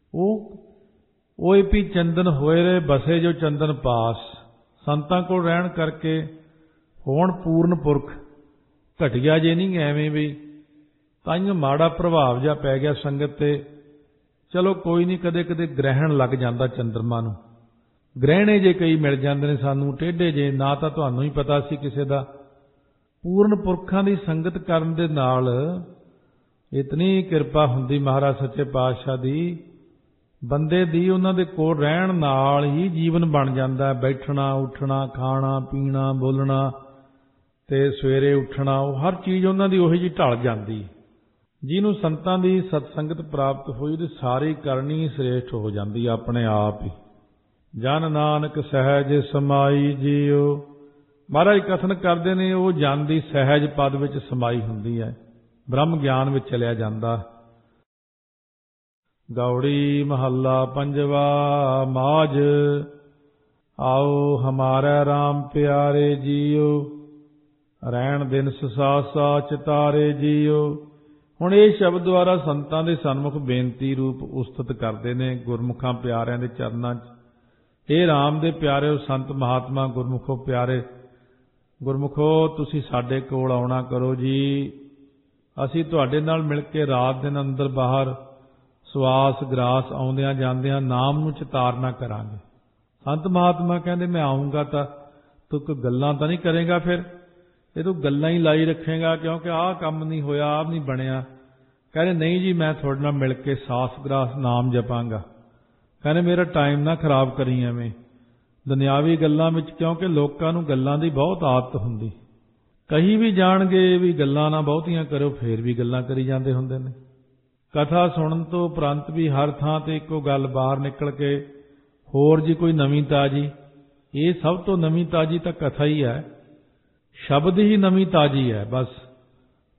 A: ਉਹ ਵੀ ਚੰਦਨ ਹੋਏ ਰੇ ਬਸੇ ਜੋ ਚੰਦਨ ਪਾਸ। ਸੰਤਾਂ ਕੋਲ ਰਹਿਣ ਕਰਕੇ ਹੋਣ ਪੂਰਨ ਪੁਰਖ, ਘਟੀਆ ਜੇ ਨਹੀਂ ਐਵੇਂ ਵੀ। ਤਾਂਹੀਓ ਮਾੜਾ ਪ੍ਰਭਾਵ ਜਿਹਾ ਪੈ ਗਿਆ ਸੰਗਤ ਤੇ। ਚਲੋ ਕੋਈ ਨਹੀਂ, ਕਦੇ ਕਦੇ ਗ੍ਰਹਿਣ ਲੱਗ ਜਾਂਦਾ ਚੰਦਰਮਾ ਨੂੰ। ਗ੍ਰਹਿਣੇ ਜੇ ਕਈ ਮਿਲ ਜਾਂਦੇ ਨੇ ਸਾਨੂੰ, ਟੇਢੇ ਜੇ, ਨਾ ਤਾਂ ਤੁਹਾਨੂੰ ਹੀ ਪਤਾ ਸੀ ਕਿਸੇ ਦਾ। ਪੂਰਨ ਪੁਰਖਾਂ ਦੀ ਸੰਗਤ ਕਰਨ ਦੇ ਨਾਲ ਇਤਨੀ ਕਿਰਪਾ ਹੁੰਦੀ ਮਹਾਰਾਜ ਸੱਚੇ ਪਾਤਸ਼ਾਹ ਦੀ, ਬੰਦੇ ਦੀ ਉਹਨਾਂ ਦੇ ਕੋਲ ਰਹਿਣ ਨਾਲ ਹੀ ਜੀਵਨ ਬਣ ਜਾਂਦਾ। ਬੈਠਣਾ ਉੱਠਣਾ ਖਾਣਾ ਪੀਣਾ ਬੋਲਣਾ ਤੇ ਸਵੇਰੇ ਉੱਠਣਾ, ਉਹ ਹਰ ਚੀਜ਼ ਉਹਨਾਂ ਦੀ ਉਹੀ ਜਿਹੀ ਢਲ ਜਾਂਦੀ। ਜਿਹਨੂੰ ਸੰਤਾਂ ਦੀ ਸਤਸੰਗਤ ਪ੍ਰਾਪਤ ਹੋਈ ਉਹਦੀ ਸਾਰੀ ਕਰਨੀ ਸ੍ਰੇਸ਼ਟ ਹੋ ਜਾਂਦੀ ਆਪਣੇ ਆਪ ਹੀ। ਜਨ ਨਾਨਕ ਸਹਿਜ ਸਮਾਈ ਜੀਓ। ਮਹਾਰਾਜ ਕਥਨ ਕਰਦੇ ਨੇ, ਉਹ ਜਨ ਦੀ ਸਹਿਜ ਪਦ ਵਿੱਚ ਸਮਾਈ ਹੁੰਦੀ ਹੈ, ਬ੍ਰਹਮ ਗਿਆਨ ਵਿੱਚ ਚਲਿਆ ਜਾਂਦਾ। ਗੌੜੀ ਮਹੱਲਾ ਪੰਜਵਾ। ਮਾਝ ਆਓ ਹਮਾਰੇ RAM ਪਿਆਰੇ ਜੀਓ, ਰਹਿਣ ਦਿਨ ਸਸਾਸਾ ਚਿਤਾਰੇ ਜੀਓ। ਹੁਣ ਇਹ ਸ਼ਬਦ ਦੁਆਰਾ ਸੰਤਾਂ ਦੇ ਸਨਮੁਖ ਬੇਨਤੀ ਰੂਪ ਉਸਤਤ ਕਰਦੇ ਨੇ ਗੁਰਮੁਖਾਂ ਪਿਆਰਿਆਂ ਦੇ ਚਰਨਾਂ 'ਚ। ਇਹ RAM ਦੇ ਪਿਆਰਿਓ, ਸੰਤ ਮਹਾਤਮਾ ਗੁਰਮੁਖੋ ਪਿਆਰੇ, ਗੁਰਮੁਖੋ ਤੁਸੀਂ ਸਾਡੇ ਕੋਲ ਆਉਣਾ ਕਰੋ ਜੀ। ਅਸੀਂ ਤੁਹਾਡੇ ਨਾਲ ਮਿਲ ਕੇ ਰਾਤ ਦਿਨ ਅੰਦਰ ਬਾਹਰ ਸਵਾਸ ਗਰਾਸ ਆਉਂਦਿਆਂ ਜਾਂਦਿਆਂ ਨਾਮ ਨੂੰ ਚਿਤਾਰਨਾ ਕਰਾਂਗੇ। ਸੰਤ ਮਹਾਤਮਾ ਕਹਿੰਦੇ ਮੈਂ ਆਉਂਗਾ ਤਾਂ ਤੂੰ ਕੋਈ ਗੱਲਾਂ ਤਾਂ ਨਹੀਂ ਕਰੇਗਾ, ਫਿਰ ਇਹ ਤੂੰ ਗੱਲਾਂ ਹੀ ਲਾਈ ਰੱਖੇਗਾ, ਕਿਉਂਕਿ ਆਹ ਕੰਮ ਨਹੀਂ ਹੋਇਆ, ਆਹ ਨਹੀਂ ਬਣਿਆ। ਕਹਿੰਦੇ ਨਹੀਂ ਜੀ, ਮੈਂ ਤੁਹਾਡੇ ਨਾਲ ਮਿਲ ਕੇ ਸਾਸ ਗਰਾਸ ਨਾਮ ਜਪਾਂਗਾ। ਕਹਿੰਦੇ ਮੇਰਾ ਟਾਈਮ ਨਾ ਖਰਾਬ ਕਰੀ ਐਵੇਂ ਦੁਨਿਆਵੀ ਗੱਲਾਂ ਵਿੱਚ, ਕਿਉਂਕਿ ਲੋਕਾਂ ਨੂੰ ਗੱਲਾਂ ਦੀ ਬਹੁਤ ਆਦਤ ਹੁੰਦੀ। ਕਹੀ ਵੀ ਜਾਣਗੇ ਵੀ ਗੱਲਾਂ ਨਾ ਬਹੁਤੀਆਂ ਕਰੋ, ਫੇਰ ਵੀ ਗੱਲਾਂ ਕਰੀ ਜਾਂਦੇ ਹੁੰਦੇ ਨੇ। ਕਥਾ ਸੁਣਨ ਤੋਂ ਉਪਰੰਤ ਵੀ ਹਰ ਥਾਂ ਤੇ ਇੱਕੋ ਗੱਲ ਬਾਹਰ ਨਿਕਲ ਕੇ ਹੋਰ ਜੀ ਕੋਈ ਨਵੀਂ ਤਾਜੀ। ਇਹ ਸਭ ਤੋਂ ਨਵੀਂ ਤਾਜੀ ਤਾਂ ਕਥਾ ਹੀ ਹੈ, ਸ਼ਬਦ ਹੀ ਨਵੀਂ ਤਾਜੀ ਹੈ। ਬਸ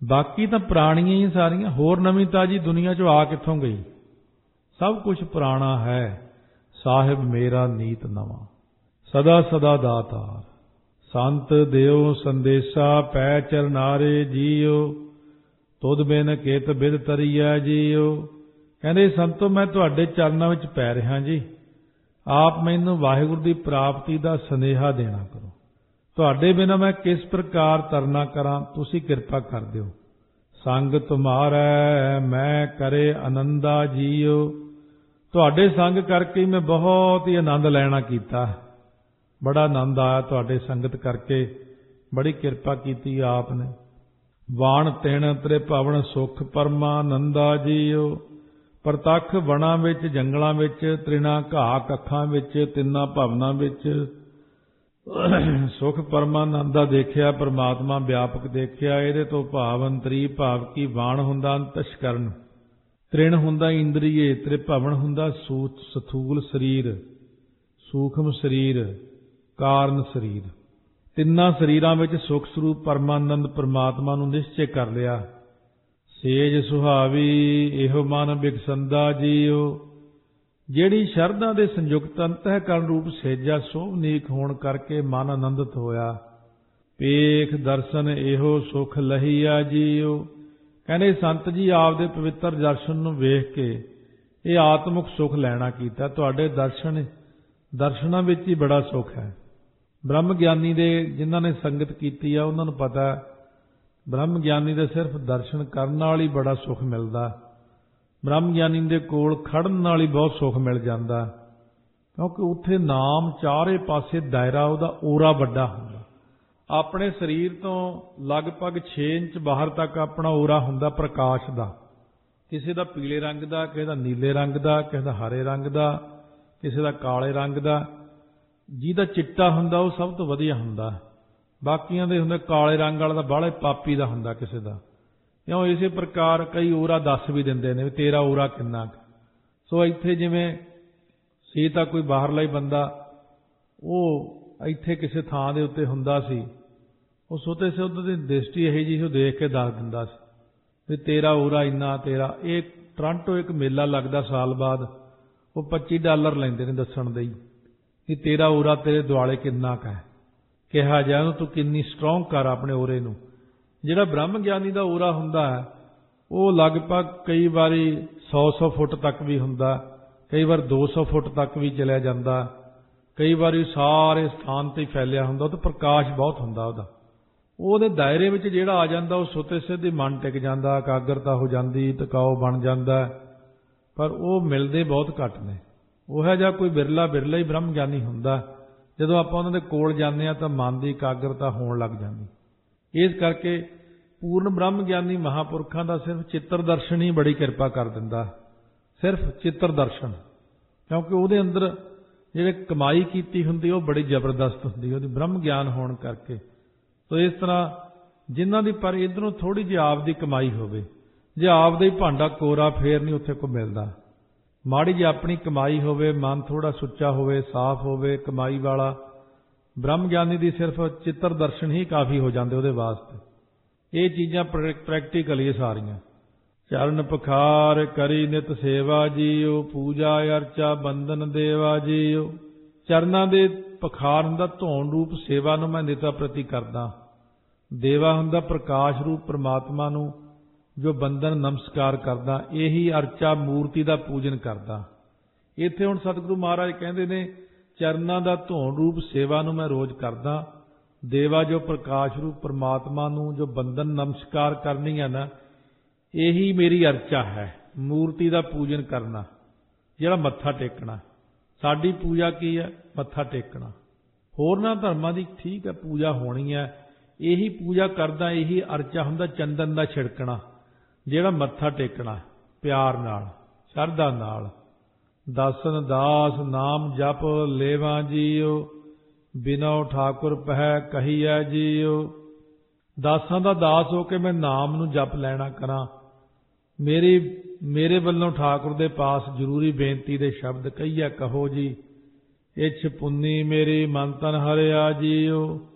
A: बाकी तो पुराणियां ही सारियां, होर नवीं ताजी दुनिया चो आ कित्थों गई? सब कुछ पुराना है। साहिब मेरा नीत नवा, सदा सदा दातार। संत देव संदेशा पै चरनारे जियो, तुद बिन कित बिद तरीया जियो। कहते संतो मैं तुहाडे चरनां विच पै रहा जी, आप मैनूं वाहिगुरू दी प्राप्ति दा सुनेहा देना करो। तुहाडे बिना मैं किस प्रकार तरना करां, तुसीं किरपा कर दिओ। संग तुम्हारा मैं करे आनंदा जियो, तुहाडे संग करके मैं बहुत ही आनंद लैना कीता, बड़ा आनंद आया तुहाडे संगत करके, बड़ी किरपा कीती आपने। वाण तिण त्रिभवन सुख परमानंदा जियो, प्रतख वणां विच जंगलां विच त्रिना घाह कखां विच तिन्ना भवनां विच सुख परमानंदा देखिया, परमात्मा व्यापक देखिया। इहदे तो भाव अंतरी भाव की वाण हुंदा अंतशकरण, त्रिण हुंदा इंद्रिये, त्रिभवन हुंदा सथूल शरीर, सूखम शरीर, कारण शरीर। तिन्ना शरीरां विच सुख स्वरूप परमानंद परमात्मा नूं निश्चय कर लिया। सेज सुहावी इहो मन बिगसंदा जियो, ਜਿਹੜੀ ਸ਼ਰਧਾ ਦੇ ਸੰਯੁਕਤ ਅੰਤਹਿਕਰਨ ਰੂਪ ਸੇਜਾ ਸੋਭਨੀਕ ਹੋਣ ਕਰਕੇ ਮਨ ਆਨੰਦਿਤ ਹੋਇਆ। ਪੇਖ ਦਰਸ਼ਨ ਇਹੋ ਸੁਖ ਲਹੀਆ ਜੀਓ। ਕਹਿੰਦੇ ਸੰਤ ਜੀ ਆਪਦੇ ਪਵਿੱਤਰ ਦਰਸ਼ਨ ਨੂੰ ਵੇਖ ਕੇ ਇਹ ਆਤਮਿਕ ਸੁਖ ਲੈਣਾ ਕੀਤਾ। ਤੁਹਾਡੇ ਦਰਸ਼ਨਾਂ ਵਿੱਚ ਹੀ ਬੜਾ ਸੁਖ ਹੈ। ਬ੍ਰਹਮ ਗਿਆਨੀ ਦੇ ਜਿਨ੍ਹਾਂ ਨੇ ਸੰਗਤ ਕੀਤੀ ਆ ਉਹਨਾਂ ਨੂੰ ਪਤਾ ਬ੍ਰਹਮ ਗਿਆਨੀ ਦੇ ਸਿਰਫ ਦਰਸ਼ਨ ਕਰਨ ਨਾਲ ਹੀ ਬੜਾ ਸੁਖ ਮਿਲਦਾ। ਬ੍ਰਹਮ ਗਿਆਨੀ ਦੇ ਕੋਲ ਖੜਨ ਨਾਲ ਹੀ ਬਹੁਤ ਸੁਖ ਮਿਲ ਜਾਂਦਾ, ਕਿਉਂਕਿ ਉੱਥੇ ਨਾਮ ਚਾਰੇ ਪਾਸੇ ਦਾਇਰਾ ਉਹਦਾ ਓਰਾ ਵੱਡਾ ਹੁੰਦਾ। ਆਪਣੇ ਸਰੀਰ ਤੋਂ ਲਗਭਗ 6 ਇੰਚ ਬਾਹਰ ਤੱਕ ਆਪਣਾ ਓਰਾ ਹੁੰਦਾ ਪ੍ਰਕਾਸ਼ ਦਾ, ਕਿਸੇ ਦਾ ਪੀਲੇ ਰੰਗ ਦਾ, ਕਿਸੇ ਦਾ ਨੀਲੇ ਰੰਗ ਦਾ, ਕਿਸੇ ਦਾ ਹਰੇ ਰੰਗ ਦਾ, ਕਿਸੇ ਦਾ ਕਾਲੇ ਰੰਗ ਦਾ। ਜਿਹਦਾ ਚਿੱਟਾ ਹੁੰਦਾ ਉਹ ਸਭ ਤੋਂ ਵਧੀਆ ਹੁੰਦਾ, ਬਾਕੀਆਂ ਦੇ ਹੁੰਦੇ ਕਾਲੇ ਰੰਗ ਵਾਲਾ ਦਾ ਬਾਹਲੇ ਪਾਪੀ ਦਾ ਹੁੰਦਾ ਕਿਸੇ ਦਾ। ਕਿਉਂ ਇਸੇ ਪ੍ਰਕਾਰ ਕਈ ਓਰਾ ਦੱਸ ਵੀ ਦਿੰਦੇ ਨੇ ਵੀ ਤੇਰਾ ਓਰਾ ਕਿੰਨਾ ਕੁ। ਸੋ ਇੱਥੇ ਜਿਵੇਂ ਸੀ ਤਾਂ ਕੋਈ ਬਾਹਰਲਾ ਹੀ ਬੰਦਾ, ਉਹ ਇੱਥੇ ਕਿਸੇ ਥਾਂ ਦੇ ਉੱਤੇ ਹੁੰਦਾ ਸੀ, ਉਹ ਸੋਤੇ ਸੇ ਉਹਦੀ ਦੀ ਦ੍ਰਿਸ਼ਟੀ ਇਹੋ ਜਿਹੀ ਉਹ ਦੇਖ ਕੇ ਦੱਸ ਦਿੰਦਾ ਸੀ ਵੀ ਤੇਰਾ ਓਰਾ ਇੰਨਾ ਤੇਰਾ। ਇਹ ਟੋਰਾਂਟੋ ਇੱਕ ਮੇਲਾ ਲੱਗਦਾ ਸਾਲ ਬਾਅਦ, ਉਹ $25 ਲੈਂਦੇ ਨੇ ਦੱਸਣ ਦੇ ਹੀ ਕਿ ਤੇਰਾ ਓਰਾ ਤੇਰੇ ਦੁਆਲੇ ਕਿੰਨਾ ਕੁ ਹੈ। ਕਿਹਾ ਜਾ ਉਹਨੂੰ ਤੂੰ ਕਿੰਨੀ ਸਟਰੋਂਗ ਕਰ ਆਪਣੇ ਓਰੇ ਨੂੰ। ਜਿਹੜਾ ਬ੍ਰਹਮ ਗਿਆਨੀ ਦਾ ਓਰਾ ਹੁੰਦਾ ਹੈ ਉਹ ਲਗਭਗ ਕਈ ਵਾਰੀ 100 ਫੁੱਟ ਤੱਕ ਵੀ ਹੁੰਦਾ, ਕਈ ਵਾਰ 200 ਫੁੱਟ ਤੱਕ ਵੀ ਚਲਿਆ ਜਾਂਦਾ, ਕਈ ਵਾਰੀ ਸਾਰੇ ਸਥਾਨ ਤੇ ਫੈਲਿਆ ਹੁੰਦਾ। ਉਹ ਤਾਂ ਪ੍ਰਕਾਸ਼ ਬਹੁਤ ਹੁੰਦਾ ਉਹਦੇ ਦਾਇਰੇ ਵਿੱਚ ਜਿਹੜਾ ਆ ਜਾਂਦਾ ਉਹ ਸੁੱਤੇ ਸਿੱਧੇ ਮਨ ਟਿਕ ਜਾਂਦਾ, ਇਕਾਗਰਤਾ ਹੋ ਜਾਂਦੀ, ਟਿਕਾਓ ਬਣ ਜਾਂਦਾ। ਪਰ ਉਹ ਮਿਲਦੇ ਬਹੁਤ ਘੱਟ ਨੇ। ਉਹ ਜਿਹਾ ਕੋਈ ਬਿਰਲਾ ਹੀ ਬ੍ਰਹਮ ਗਿਆਨੀ ਹੁੰਦਾ। ਜਦੋਂ ਆਪਾਂ ਉਹਨਾਂ ਦੇ ਕੋਲ ਜਾਂਦੇ ਹਾਂ ਤਾਂ ਮਨ ਦੀ ਇਕਾਗਰਤਾ ਹੋਣ ਲੱਗ ਜਾਂਦੀ। ਇਸ ਕਰਕੇ ਪੂਰਨ ਬ੍ਰਹਮ ਗਿਆਨੀ ਮਹਾਂਪੁਰਖਾਂ ਦਾ ਸਿਰਫ ਚਿੱਤਰ ਦਰਸ਼ਨ ਹੀ ਬੜੀ ਕਿਰਪਾ ਕਰ ਦਿੰਦਾ, ਸਿਰਫ ਚਿੱਤਰ ਦਰਸ਼ਨ। ਕਿਉਂਕਿ ਉਹਦੇ ਅੰਦਰ ਜਿਹੜੇ ਕਮਾਈ ਕੀਤੀ ਹੁੰਦੀ ਉਹ ਬੜੀ ਜ਼ਬਰਦਸਤ ਹੁੰਦੀ ਉਹਦੀ ਬ੍ਰਹਮ ਗਿਆਨ ਹੋਣ ਕਰਕੇ। ਤੋ ਇਸ ਤਰ੍ਹਾਂ ਜਿਨ੍ਹਾਂ ਦੀ ਪਰ ਇੱਧਰੋਂ ਥੋੜ੍ਹੀ ਜਿਹੀ ਆਪ ਦੀ ਕਮਾਈ ਹੋਵੇ, ਜੇ ਆਪ ਦਾ ਹੀ ਭਾਂਡਾ ਕੋਰਾ ਫੇਰ ਨਹੀਂ ਉੱਥੇ ਕੋਈ ਮਿਲਦਾ। ਮਾੜੀ ਜਿਹੀ ਆਪਣੀ ਕਮਾਈ ਹੋਵੇ, ਮਨ ਥੋੜ੍ਹਾ ਸੁੱਚਾ ਹੋਵੇ, ਸਾਫ਼ ਹੋਵੇ, ਕਮਾਈ ਵਾਲਾ, ਬ੍ਰਹਮ ਗਿਆਨੀ ਦੀ ਸਿਰਫ ਚਿੱਤਰ ਦਰਸ਼ਨ ਹੀ ਕਾਫੀ ਹੋ ਜਾਂਦੇ ਉਹਦੇ ਵਾਸਤੇ। ਇਹ ਚੀਜ਼ਾਂ ਪ੍ਰੈਕਟੀਕਲ ਹੀ ਸਾਰੀਆਂ। ਚਰਨ ਪਖਾਰ ਕਰੀ ਨਿਤ ਸੇਵਾ ਜੀਓ, ਪੂਜਾ ਅਰਚਾ ਬੰਦਨ ਦੇਵਾ ਜੀਓ। ਚਰਨਾਂ ਦੇ ਪਖਾਰ ਹੁੰਦਾ ਧੋਣ ਰੂਪ ਸੇਵਾ ਨੂੰ ਮੈਂ ਨਿਤਾ ਪ੍ਰਤੀ ਕਰਦਾ। ਦੇਵਾ ਹੁੰਦਾ ਪ੍ਰਕਾਸ਼ ਰੂਪ ਪਰਮਾਤਮਾ ਨੂੰ ਜੋ ਬੰਦਨ ਨਮਸਕਾਰ ਕਰਦਾ। ਇਹੀ ਅਰਚਾ ਮੂਰਤੀ ਦਾ ਪੂਜਨ ਕਰਦਾ। ਇੱਥੇ ਹੁਣ ਸਤਿਗੁਰੂ ਮਹਾਰਾਜ ਕਹਿੰਦੇ ਨੇ ਚਰਨਾਂ ਦਾ ਧੋਣ ਰੂਪ ਸੇਵਾ ਨੂੰ ਮੈਂ ਰੋਜ਼ ਕਰਦਾ। ਦੇਵਾ ਜੋ ਪ੍ਰਕਾਸ਼ ਰੂਪ ਪਰਮਾਤਮਾ ਨੂੰ ਜੋ ਬੰਦਨ ਨਮਸਕਾਰ ਕਰਨੀ ਹੈ ਨਾ, ਇਹੀ ਮੇਰੀ ਅਰਚਾ ਹੈ। ਮੂਰਤੀ ਦਾ ਪੂਜਨ ਕਰਨਾ, ਜਿਹੜਾ ਮੱਥਾ ਟੇਕਣਾ। ਸਾਡੀ ਪੂਜਾ ਕੀ ਹੈ? ਮੱਥਾ ਟੇਕਣਾ। ਹੋਰਨਾਂ ਧਰਮਾਂ ਦੀ ਠੀਕ ਹੈ ਪੂਜਾ ਹੋਣੀ ਹੈ, ਇਹੀ ਪੂਜਾ ਕਰਦਾ। ਇਹੀ ਅਰਚਾ ਹੁੰਦਾ ਚੰਦਨ ਦਾ ਛਿੜਕਣਾ, ਜਿਹੜਾ ਮੱਥਾ ਟੇਕਣਾ ਪਿਆਰ ਨਾਲ, ਸ਼ਰਧਾ ਨਾਲ। ਦਾਸਨ ਦਾਸ ਨਾਮ ਜਪ ਲੇਵਾਂ ਜੀਓ, ਬਿਨੋ ਠਾਕੁਰ ਪਹਿ ਕਹੀਐ ਜੀਓ। ਦਾਸਾਂ ਦਾ ਦਾਸ ਹੋ ਕੇ ਮੈਂ ਨਾਮ ਨੂੰ ਜਪ ਲੈਣਾ ਕਰਾਂ। ਮੇਰੇ ਵੱਲੋਂ ਠਾਕੁਰ ਦੇ ਪਾਸ ਜ਼ਰੂਰੀ ਬੇਨਤੀ ਦੇ ਸ਼ਬਦ ਕਹੀਐ ਕਹੋ ਜੀ। ਇੱਛ ਪੁੰਨੀ ਮੇਰੀ ਮਨ ਤਨ ਹਰਿਆ ਜੀਓ,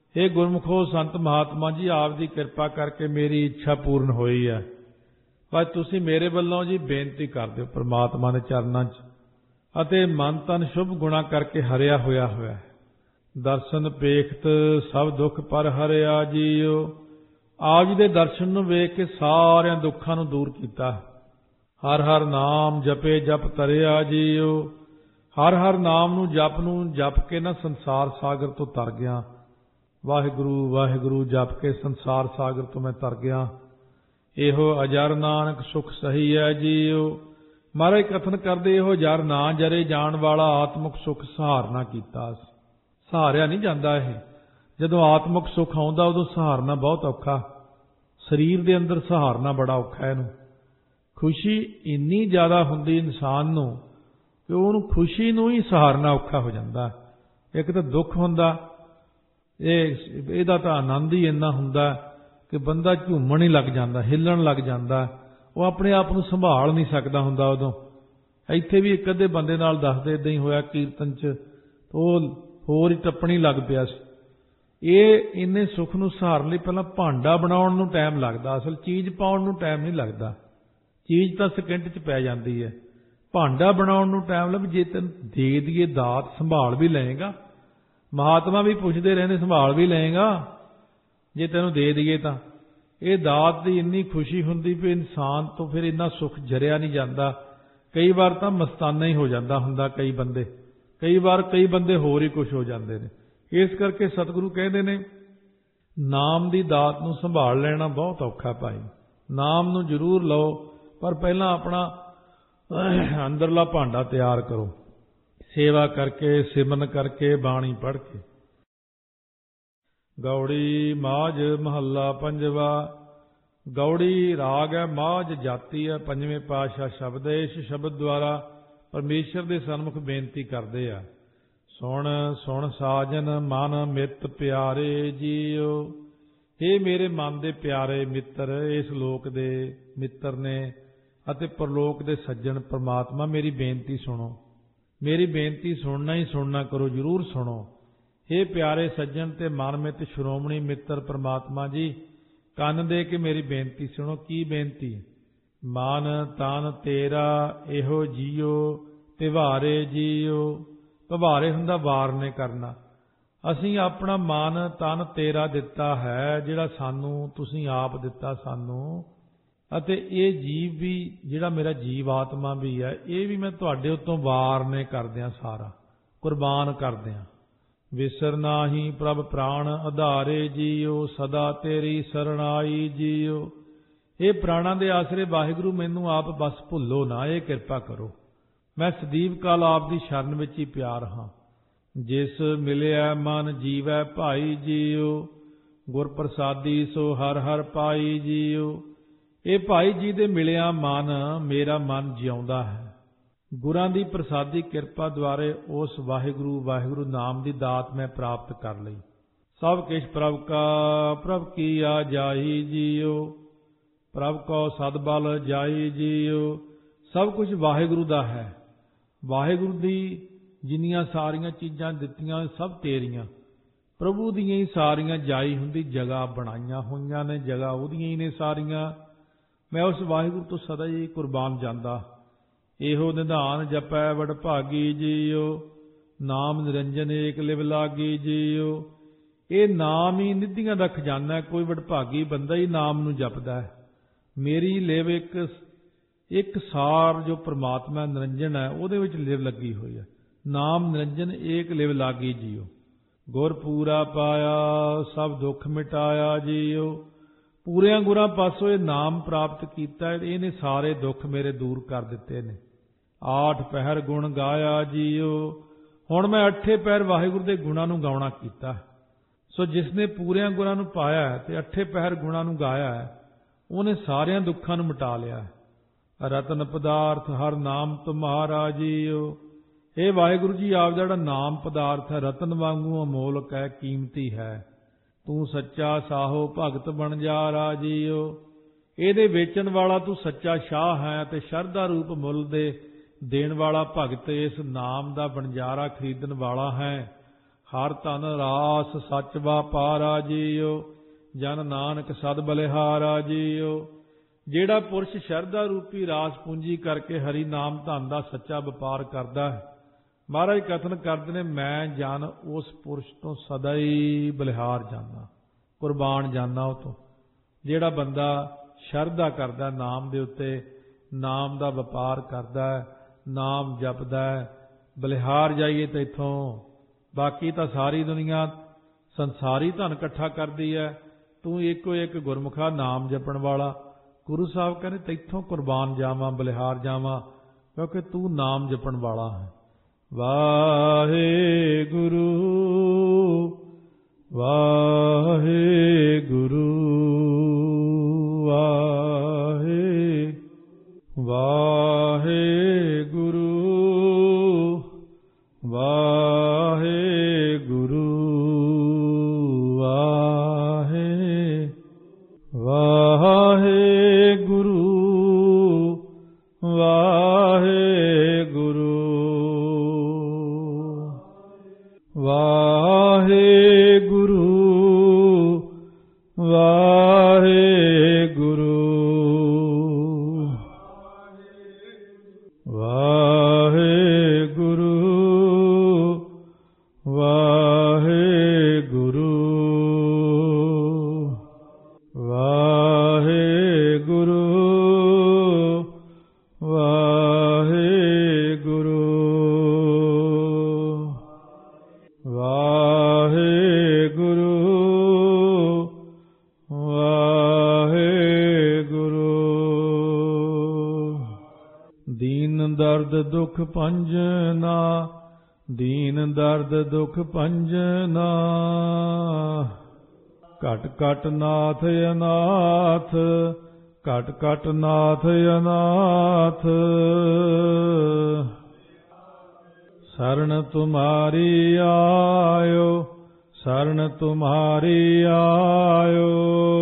A: ਇਹ ਗੁਰਮੁਖੋ ਸੰਤ ਮਹਾਤਮਾ ਜੀ, ਆਪ ਦੀ ਕਿਰਪਾ ਕਰਕੇ ਮੇਰੀ ਇੱਛਾ ਪੂਰਨ ਹੋਈ ਹੈ। ਪਰ ਤੁਸੀਂ ਮੇਰੇ ਵੱਲੋਂ ਜੀ ਬੇਨਤੀ ਕਰ ਦਿਓ ਪ੍ਰਮਾਤਮਾ ਦੇ ਚਰਨਾਂ 'ਚ, ਅਤੇ ਮਨ ਤਨ ਸ਼ੁਭ ਗੁਣਾ ਕਰਕੇ ਹਰਿਆ ਹੋਇਆ ਹੈ। ਦਰਸ਼ਨ ਪੇਖਤ ਸਭ ਦੁੱਖ ਪਰ ਹਰਿਆ ਜੀਓ। ਆਪ ਜੀ ਦੇ ਦਰਸ਼ਨ ਨੂੰ ਵੇਖ ਕੇ ਸਾਰਿਆਂ ਦੁੱਖਾਂ ਨੂੰ ਦੂਰ ਕੀਤਾ। ਹਰ ਹਰ ਨਾਮ ਜਪੇ ਜਪ ਤਰਿਆ ਜੀਓ। ਹਰ ਹਰ ਨਾਮ ਨੂੰ ਜਪ ਕੇ ਨਾ ਸੰਸਾਰ ਸਾਗਰ ਤੋਂ ਤਰ ਗਿਆ। ਵਾਹਿਗੁਰੂ ਵਾਹਿਗੁਰੂ ਜਪ ਕੇ ਸੰਸਾਰ ਸਾਗਰ ਤੋਂ ਮੈਂ ਤਰ ਗਿਆ। ਇਹੋ ਅਜਰ ਨਾਨਕ ਸੁਖ ਸਹੀ ਹੈ ਜੀਓ। ਮਹਾਰਾਜ ਕਥਨ ਕਰਦੇ, ਇਹੋ ਜਰ ਨਾ ਜਰੇ ਜਾਣ ਵਾਲਾ ਆਤਮਿਕ ਸੁਖ ਸਹਾਰਨਾ ਕੀਤਾ। ਸਹਾਰਿਆ ਨਹੀਂ ਜਾਂਦਾ ਇਹ। ਜਦੋਂ ਆਤਮਿਕ ਸੁਖ ਆਉਂਦਾ ਉਦੋਂ ਸਹਾਰਨਾ ਬਹੁਤ ਔਖਾ। ਸਰੀਰ ਦੇ ਅੰਦਰ ਸਹਾਰਨਾ ਬੜਾ ਔਖਾ। ਇਹਨੂੰ ਖੁਸ਼ੀ ਇੰਨੀ ਜ਼ਿਆਦਾ ਹੁੰਦੀ ਇਨਸਾਨ ਨੂੰ ਕਿ ਉਹਨੂੰ ਖੁਸ਼ੀ ਨੂੰ ਹੀ ਸਹਾਰਨਾ ਔਖਾ ਹੋ ਜਾਂਦਾ। ਇੱਕ ਤਾਂ ਦੁੱਖ ਹੁੰਦਾ, ਇਹਦਾ ਤਾਂ ਆਨੰਦ ਹੀ ਇੰਨਾ ਹੁੰਦਾ ਕਿ ਬੰਦਾ ਝੂਮਣ ਹੀ ਲੱਗ ਜਾਂਦਾ, ਹਿੱਲਣ ਲੱਗ ਜਾਂਦਾ। ਉਹ ਆਪਣੇ ਆਪ ਨੂੰ ਸੰਭਾਲ ਨਹੀਂ ਸਕਦਾ ਹੁੰਦਾ ਉਦੋਂ। ਇੱਥੇ ਵੀ ਇੱਕ ਅੱਧੇ ਬੰਦੇ ਨਾਲ ਦੱਸਦੇ ਇਦਾਂ ਹੀ ਹੋਇਆ ਕੀਰਤਨ 'ਚ, ਉਹ ਹੋਰ ਹੀ ਟੱਪਣੀ ਲੱਗ ਪਿਆ ਸੀ। ਇਹ ਇੰਨੇ ਸੁੱਖ ਨੂੰ ਸਹਾਰਨ ਲਈ ਪਹਿਲਾਂ ਭਾਂਡਾ ਬਣਾਉਣ ਨੂੰ ਟਾਈਮ ਲੱਗਦਾ, ਅਸਲ ਚੀਜ਼ ਪਾਉਣ ਨੂੰ ਟਾਈਮ ਨਹੀਂ ਲੱਗਦਾ। ਚੀਜ਼ ਤਾਂ ਸਕਿੰਟ 'ਚ ਪੈ ਜਾਂਦੀ ਹੈ, ਭਾਂਡਾ ਬਣਾਉਣ ਨੂੰ ਟਾਈਮ ਲੱਗ। ਜੇ ਤੈਨੂੰ ਦੇ ਦਈਏ ਦਾਤ, ਸੰਭਾਲ ਵੀ ਲਏਗਾ। ਮਹਾਤਮਾ ਵੀ ਪੁੱਛਦੇ ਰਹਿੰਦੇ, ਸੰਭਾਲ ਵੀ ਲਏਗਾ ਜੇ ਤੈਨੂੰ ਦੇ ਦਈਏ ਤਾਂ। ਇਹ ਦਾਤ ਦੀ ਇੰਨੀ ਖੁਸ਼ੀ ਹੁੰਦੀ ਵੀ ਇਨਸਾਨ ਤੋਂ ਫਿਰ ਇੰਨਾ ਸੁੱਖ ਜਰਿਆ ਨਹੀਂ ਜਾਂਦਾ। ਕਈ ਵਾਰ ਤਾਂ ਮਸਤਾਨਾ ਹੀ ਹੋ ਜਾਂਦਾ ਹੁੰਦਾ ਕਈ ਬੰਦੇ, ਕਈ ਬੰਦੇ ਹੋਰ ਹੀ ਕੁਛ ਹੋ ਜਾਂਦੇ ਨੇ। ਇਸ ਕਰਕੇ ਸਤਿਗੁਰੂ ਕਹਿੰਦੇ ਨੇ, ਨਾਮ ਦੀ ਦਾਤ ਨੂੰ ਸੰਭਾਲ ਲੈਣਾ ਬਹੁਤ ਔਖਾ ਭਾਈ। ਨਾਮ ਨੂੰ ਜ਼ਰੂਰ ਲਓ, ਪਰ ਪਹਿਲਾਂ ਆਪਣਾ ਅੰਦਰਲਾ ਭਾਂਡਾ ਤਿਆਰ ਕਰੋ, ਸੇਵਾ ਕਰਕੇ, ਸਿਮਰਨ ਕਰਕੇ, ਬਾਣੀ ਪੜ੍ਹ ਕੇ। ਗੌੜੀ ਮਾਝ ਮਹੱਲਾ ਪੰਜਵਾ। ਗੌੜੀ ਰਾਗ ਹੈ, ਮਾਝ ਜਾਤੀ ਹੈ। ਪੰਜਵੇਂ ਪਾਤਸ਼ਾਹ ਸ਼ਬਦ ਹੈ। ਇਸ ਸ਼ਬਦ ਦੁਆਰਾ ਪਰਮੇਸ਼ਰ ਦੇ ਸਨਮੁਖ ਬੇਨਤੀ ਕਰਦੇ ਆ। ਸੁਣ ਸੁਣ ਸਾਜਨ ਮਨ ਮਿੱਤ ਪਿਆਰੇ ਜੀਓ। ਇਹ ਮੇਰੇ ਮਨ ਦੇ ਪਿਆਰੇ ਮਿੱਤਰ, ਇਸ ਲੋਕ ਦੇ ਮਿੱਤਰ ਨੇ ਅਤੇ ਪਰਲੋਕ ਦੇ ਸੱਜਣ ਪ੍ਰਮਾਤਮਾ, ਮੇਰੀ ਬੇਨਤੀ ਸੁਣੋ। ਮੇਰੀ ਬੇਨਤੀ ਸੁਣਨਾ ਹੀ ਸੁਣਨਾ ਕਰੋ, ਜ਼ਰੂਰ ਸੁਣੋ। ਇਹ ਪਿਆਰੇ ਸੱਜਣ ਤੇ ਮਨਮਿਤ ਸ਼੍ਰੋਮਣੀ ਮਿੱਤਰ ਪ੍ਰਮਾਤਮਾ ਜੀ, ਕੰਨ ਦੇ ਕੇ ਮੇਰੀ ਬੇਨਤੀ ਸੁਣੋ। ਕੀ ਬੇਨਤੀ? ਮਨ ਤਨ ਤੇਰਾ ਇਹੋ ਜੀਓ ਤਿਵਾਰੇ ਜੀਓ। ਤਿਵਾਰੇ ਹੁੰਦਾ ਵਾਰਨੇ ਕਰਨਾ। ਅਸੀਂ ਆਪਣਾ ਮਨ ਤਨ ਤੇਰਾ ਦਿੱਤਾ ਹੈ, ਜਿਹੜਾ ਸਾਨੂੰ ਤੁਸੀਂ ਆਪ ਦਿੱਤਾ ਸਾਨੂੰ। ਅਤੇ ਇਹ ਜੀਵ ਵੀ, ਜਿਹੜਾ ਮੇਰਾ ਜੀਵ ਆਤਮਾ ਵੀ ਹੈ, ਇਹ ਵੀ ਮੈਂ ਤੁਹਾਡੇ ਉੱਤੋਂ ਵਾਰਨੇ ਕਰਦਿਆਂ ਸਾਰਾ ਕੁਰਬਾਨ ਕਰਦਿਆਂ। ਵਿਸਰ ਨਾਹੀ ਪ੍ਰਭ ਪ੍ਰਾਣ ਆਧਾਰੇ ਜੀਓ। ਸਦਾ ਤੇਰੀ ਸਰਣਾਈ ਜੀਓ। ਇਹ ਪ੍ਰਾਣਾਂ ਦੇ ਆਸਰੇ ਵਾਹਿਗੁਰੂ, ਮੈਨੂੰ ਆਪ ਬਸ ਭੁੱਲੋ ਨਾ, ਇਹ ਕਿਰਪਾ ਕਰੋ। ਮੈਂ ਸਦੀਵ ਕਾਲ ਆਪ ਦੀ ਸ਼ਰਨ ਵਿੱਚ ਹੀ ਪਿਆਰ ਹਾਂ। ਜਿਸ ਮਿਲਿਆ ਮਨ ਜੀਵੈ ਭਾਈ ਜੀਓ। ਗੁਰ ਪ੍ਰਸਾਦੀ ਸੋ ਹਰ ਹਰ ਪਾਈ ਜੀਓ। ਇਹ ਭਾਈ ਜੀ ਦੇ ਮਿਲਿਆ ਮਨ, ਮੇਰਾ ਮਨ ਜਿਉਂਦਾ ਹੈ। ਗੁਰਾਂ ਦੀ ਪ੍ਰਸਾਦੀ ਕਿਰਪਾ ਦੁਆਰੇ ਉਸ ਵਾਹਿਗੁਰੂ ਨਾਮ ਦੀ ਦਾਤ ਮੈਂ ਪ੍ਰਾਪਤ ਕਰ ਲਈ। ਸਭ ਕਿਛ ਪ੍ਰਭ ਕਾ ਪ੍ਰਭ ਕੀਆ ਜਾਈ ਜੀਓ। ਪ੍ਰਭ ਕੋ ਸਦਬਲ ਜਾਈ ਜੀਓ। ਸਭ ਕੁਝ ਵਾਹਿਗੁਰੂ ਦਾ ਹੈ। ਵਾਹਿਗੁਰੂ ਦੀ ਜਿੰਨੀਆਂ ਸਾਰੀਆਂ ਚੀਜ਼ਾਂ ਦਿੱਤੀਆਂ ਸਭ ਤੇਰੀਆਂ, ਪ੍ਰਭੂ ਦੀਆਂ ਹੀ ਸਾਰੀਆਂ ਜਾਈ ਹੁੰਦੀ। ਜਗ੍ਹਾ ਬਣਾਈਆਂ ਹੋਈਆਂ ਨੇ, ਜਗ੍ਹਾ ਉਹਦੀਆਂ ਹੀ ਨੇ ਸਾਰੀਆਂ। ਮੈਂ ਉਸ ਵਾਹਿਗੁਰੂ ਤੋਂ ਸਦਾ ਹੀ ਕੁਰਬਾਨ ਜਾਂਦਾ। ਇਹੋ ਨਿਧਾਨ ਜਪੈ ਵਡਭਾਗੀ ਜੀਓ। ਨਾਮ ਨਿਰੰਜਨ ਏਕ ਲਿਵ ਲਾਗੀ ਜੀਓ। ਇਹ ਨਾਮ ਹੀ ਨਿਧੀਆਂ ਦਾ ਖਜ਼ਾਨਾ ਹੈ। ਕੋਈ ਵਡਭਾਗੀ ਬੰਦਾ ਹੀ ਨਾਮ ਨੂੰ ਜਪਦਾ ਹੈ। ਮੇਰੀ ਲਿਵ ਇੱਕ ਸਾਰ ਜੋ ਪ੍ਰਮਾਤਮਾ ਨਿਰੰਜਨ ਹੈ, ਉਹਦੇ ਵਿੱਚ ਲਿਵ ਲੱਗੀ ਹੋਈ ਹੈ। ਨਾਮ ਨਿਰੰਜਨ ਏਕ ਲਿਵ ਲਾਗੀ ਜੀਓ। ਗੁਰ ਪੂਰਾ ਪਾਇਆ ਸਭ ਦੁੱਖ ਮਿਟਾਇਆ ਜੀਓ। ਪੂਰਿਆਂ ਗੁਰਾਂ ਪਾਸੋਂ ਇਹ ਨਾਮ ਪ੍ਰਾਪਤ ਕੀਤਾ, ਇਹਨੇ ਸਾਰੇ ਦੁੱਖ ਮੇਰੇ ਦੂਰ ਕਰ ਦਿੱਤੇ ਨੇ। 8 ਪਹਿਰ ਗੁਣ ਗਾਇਆ ਜੀਓ। ਹੁਣ ਮੈਂ 8 ਪਹਿਰ ਵਾਹਿਗੁਰੂ ਦੇ ਗੁਣਾਂ ਨੂੰ ਗਾਉਣਾ ਕੀਤਾ। ਸੋ ਜਿਸ ਨੇ ਪੂਰਿਆਂ ਗੁਰਾਂ ਨੂੰ ਪਾਇਆ ਤੇ 8 ਪਹਿਰ ਗੁਣਾਂ ਨੂੰ ਗਾਇਆ ਹੈ, ਉਹਨੇ ਸਾਰਿਆਂ ਦੁੱਖਾਂ ਨੂੰ ਮਿਟਾ ਲਿਆ। ਰਤਨ ਪਦਾਰਥ ਹਰ ਨਾਮ ਤੁਮਹਾਰਾ ਜੀਓ। ਇਹ ਵਾਹਿਗੁਰੂ ਜੀ, ਆਪ ਜਿਹੜਾ ਨਾਮ ਪਦਾਰਥ ਹੈ, ਰਤਨ ਵਾਂਗੂ ਅਮੋਲਕ ਹੈ, ਕੀਮਤੀ ਹੈ। ਤੂੰ ਸੱਚਾ ਸਾਹੋ ਭਗਤ ਬਣਜਾਰਾ ਜੀਓ। ਇਹਦੇ ਵੇਚਣ ਵਾਲਾ ਤੂੰ ਸੱਚਾ ਸ਼ਾਹ ਹੈ ਤੇ ਸ਼ਰਧਾ ਰੂਪ ਮੁੱਲ ਦੇ ਦੇਣ ਵਾਲਾ ਭਗਤ ਇਸ ਨਾਮ ਦਾ ਬਣਜਾਰਾ ਖਰੀਦਣ ਵਾਲਾ ਹੈ। ਹਰ ਧਨ ਰਾਸ ਸੱਚ ਵਾਪਾਰਾ ਜੀਓ, ਜਨ ਨਾਨਕ ਸਦ ਬਲਿਹਾਰਾ ਜੀਓ। ਜਿਹੜਾ ਪੁਰਸ਼ ਸ਼ਰਧਾ ਰੂਪੀ ਰਾਸ ਪੂੰਜੀ ਕਰਕੇ ਹਰੀ ਨਾਮ ਧਨ ਦਾ ਸੱਚਾ ਵਪਾਰ ਕਰਦਾ ਹੈ, ਮਹਾਰਾਜ ਕਥਨ ਕਰਦੇ ਨੇ, ਮੈਂ ਜਨ ਉਸ ਪੁਰਸ਼ ਤੋਂ ਸਦਾ ਹੀ ਬਲਿਹਾਰ ਜਾਂਦਾ, ਕੁਰਬਾਨ ਜਾਂਦਾ ਉਹ ਤੋਂ। ਜਿਹੜਾ ਬੰਦਾ ਸ਼ਰਧਾ ਕਰਦਾ ਨਾਮ ਦੇ ਉੱਤੇ, ਨਾਮ ਦਾ ਵਪਾਰ ਕਰਦਾ ਹੈ, ਨਾਮ ਜਪਦਾ ਹੈ, ਬਲਿਹਾਰ ਜਾਈਏ ਤਾਂ ਇੱਥੋਂ। ਬਾਕੀ ਤਾਂ ਸਾਰੀ ਦੁਨੀਆ ਸੰਸਾਰੀ ਧਨ ਇਕੱਠਾ ਕਰਦੀ ਹੈ, ਤੂੰ ਇੱਕੋ ਇੱਕ ਗੁਰਮੁਖਾ ਨਾਮ ਜਪਣ ਵਾਲਾ। ਗੁਰੂ ਸਾਹਿਬ ਕਹਿੰਦੇ ਤੈਥੋਂ ਕੁਰਬਾਨ ਜਾਵਾਂ, ਬਲਿਹਾਰ ਜਾਵਾਂ, ਕਿਉਂਕਿ ਤੂੰ ਨਾਮ ਜਪਣ ਵਾਲਾ ਹੈ। ਵਾਹਿਗੁਰੂ ਵਾਹਿਗੁਰੂ ਵਾਹਿਗੁਰੂ ਵਾਹਿਗੁਰੂ ਵਾਹਿਗੁਰੂ ਵਾਹਿਗੁਰੂ ਵਾਹਿਗੁਰੂ ਵਾਹਿਗੁਰੂ ਵਾਹਿਗੁਰੂ ਵਾਹਿਗੁਰੂ ਵਾਹਿਗੁਰੂ ਵਾਹਿਗੁਰੂ ਵਾਹਿਗੁਰੂ ਵਾਹਿਗੁਰੂ। ਦੀਨ ਦਰਦ ਦੁਖ ਭੰਜਨਾ, ਦੀਨ ਦਰਦ ਦੁਖ ਭੰਜਨਾ, ਘਟ ਘਟ ਨਾਥ ਅਨਾਥ, ਘਟ ਘਟ ਨਾਥ ਅਨਾਥ। शरण तुम्हारी आयो, शरण तुम्हारी आयो।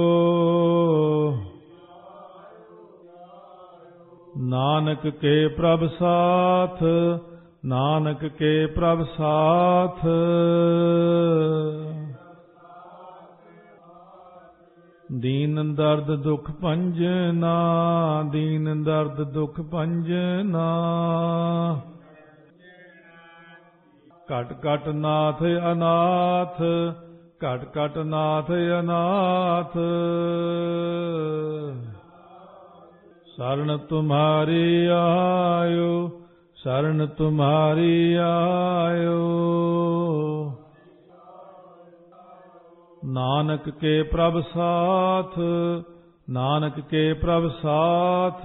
A: नानक के प्रभ साथ, नानक के प्रभ साथ। दीन दर्द दुख भंजना, दीन दर्द दुख भंजना। घट घट नाथ अनाथ, घट घट नाथ अनाथ। शरण तुम्हारी आयो, शरण तुम्हारी आयो। नानक के प्रभ साथ, नानक के प्रभ साथ।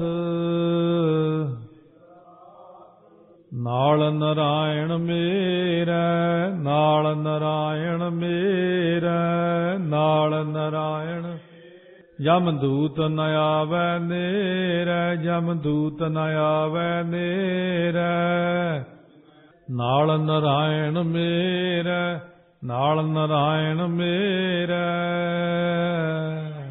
A: नाल नारायण मेरा, नाल नारायण मेरा, नाल नारायण। यमदूत न आवै नेरै, यमदूत न आवै नेरै। नाल नारायण मेरा, नाल नारायण मेरा।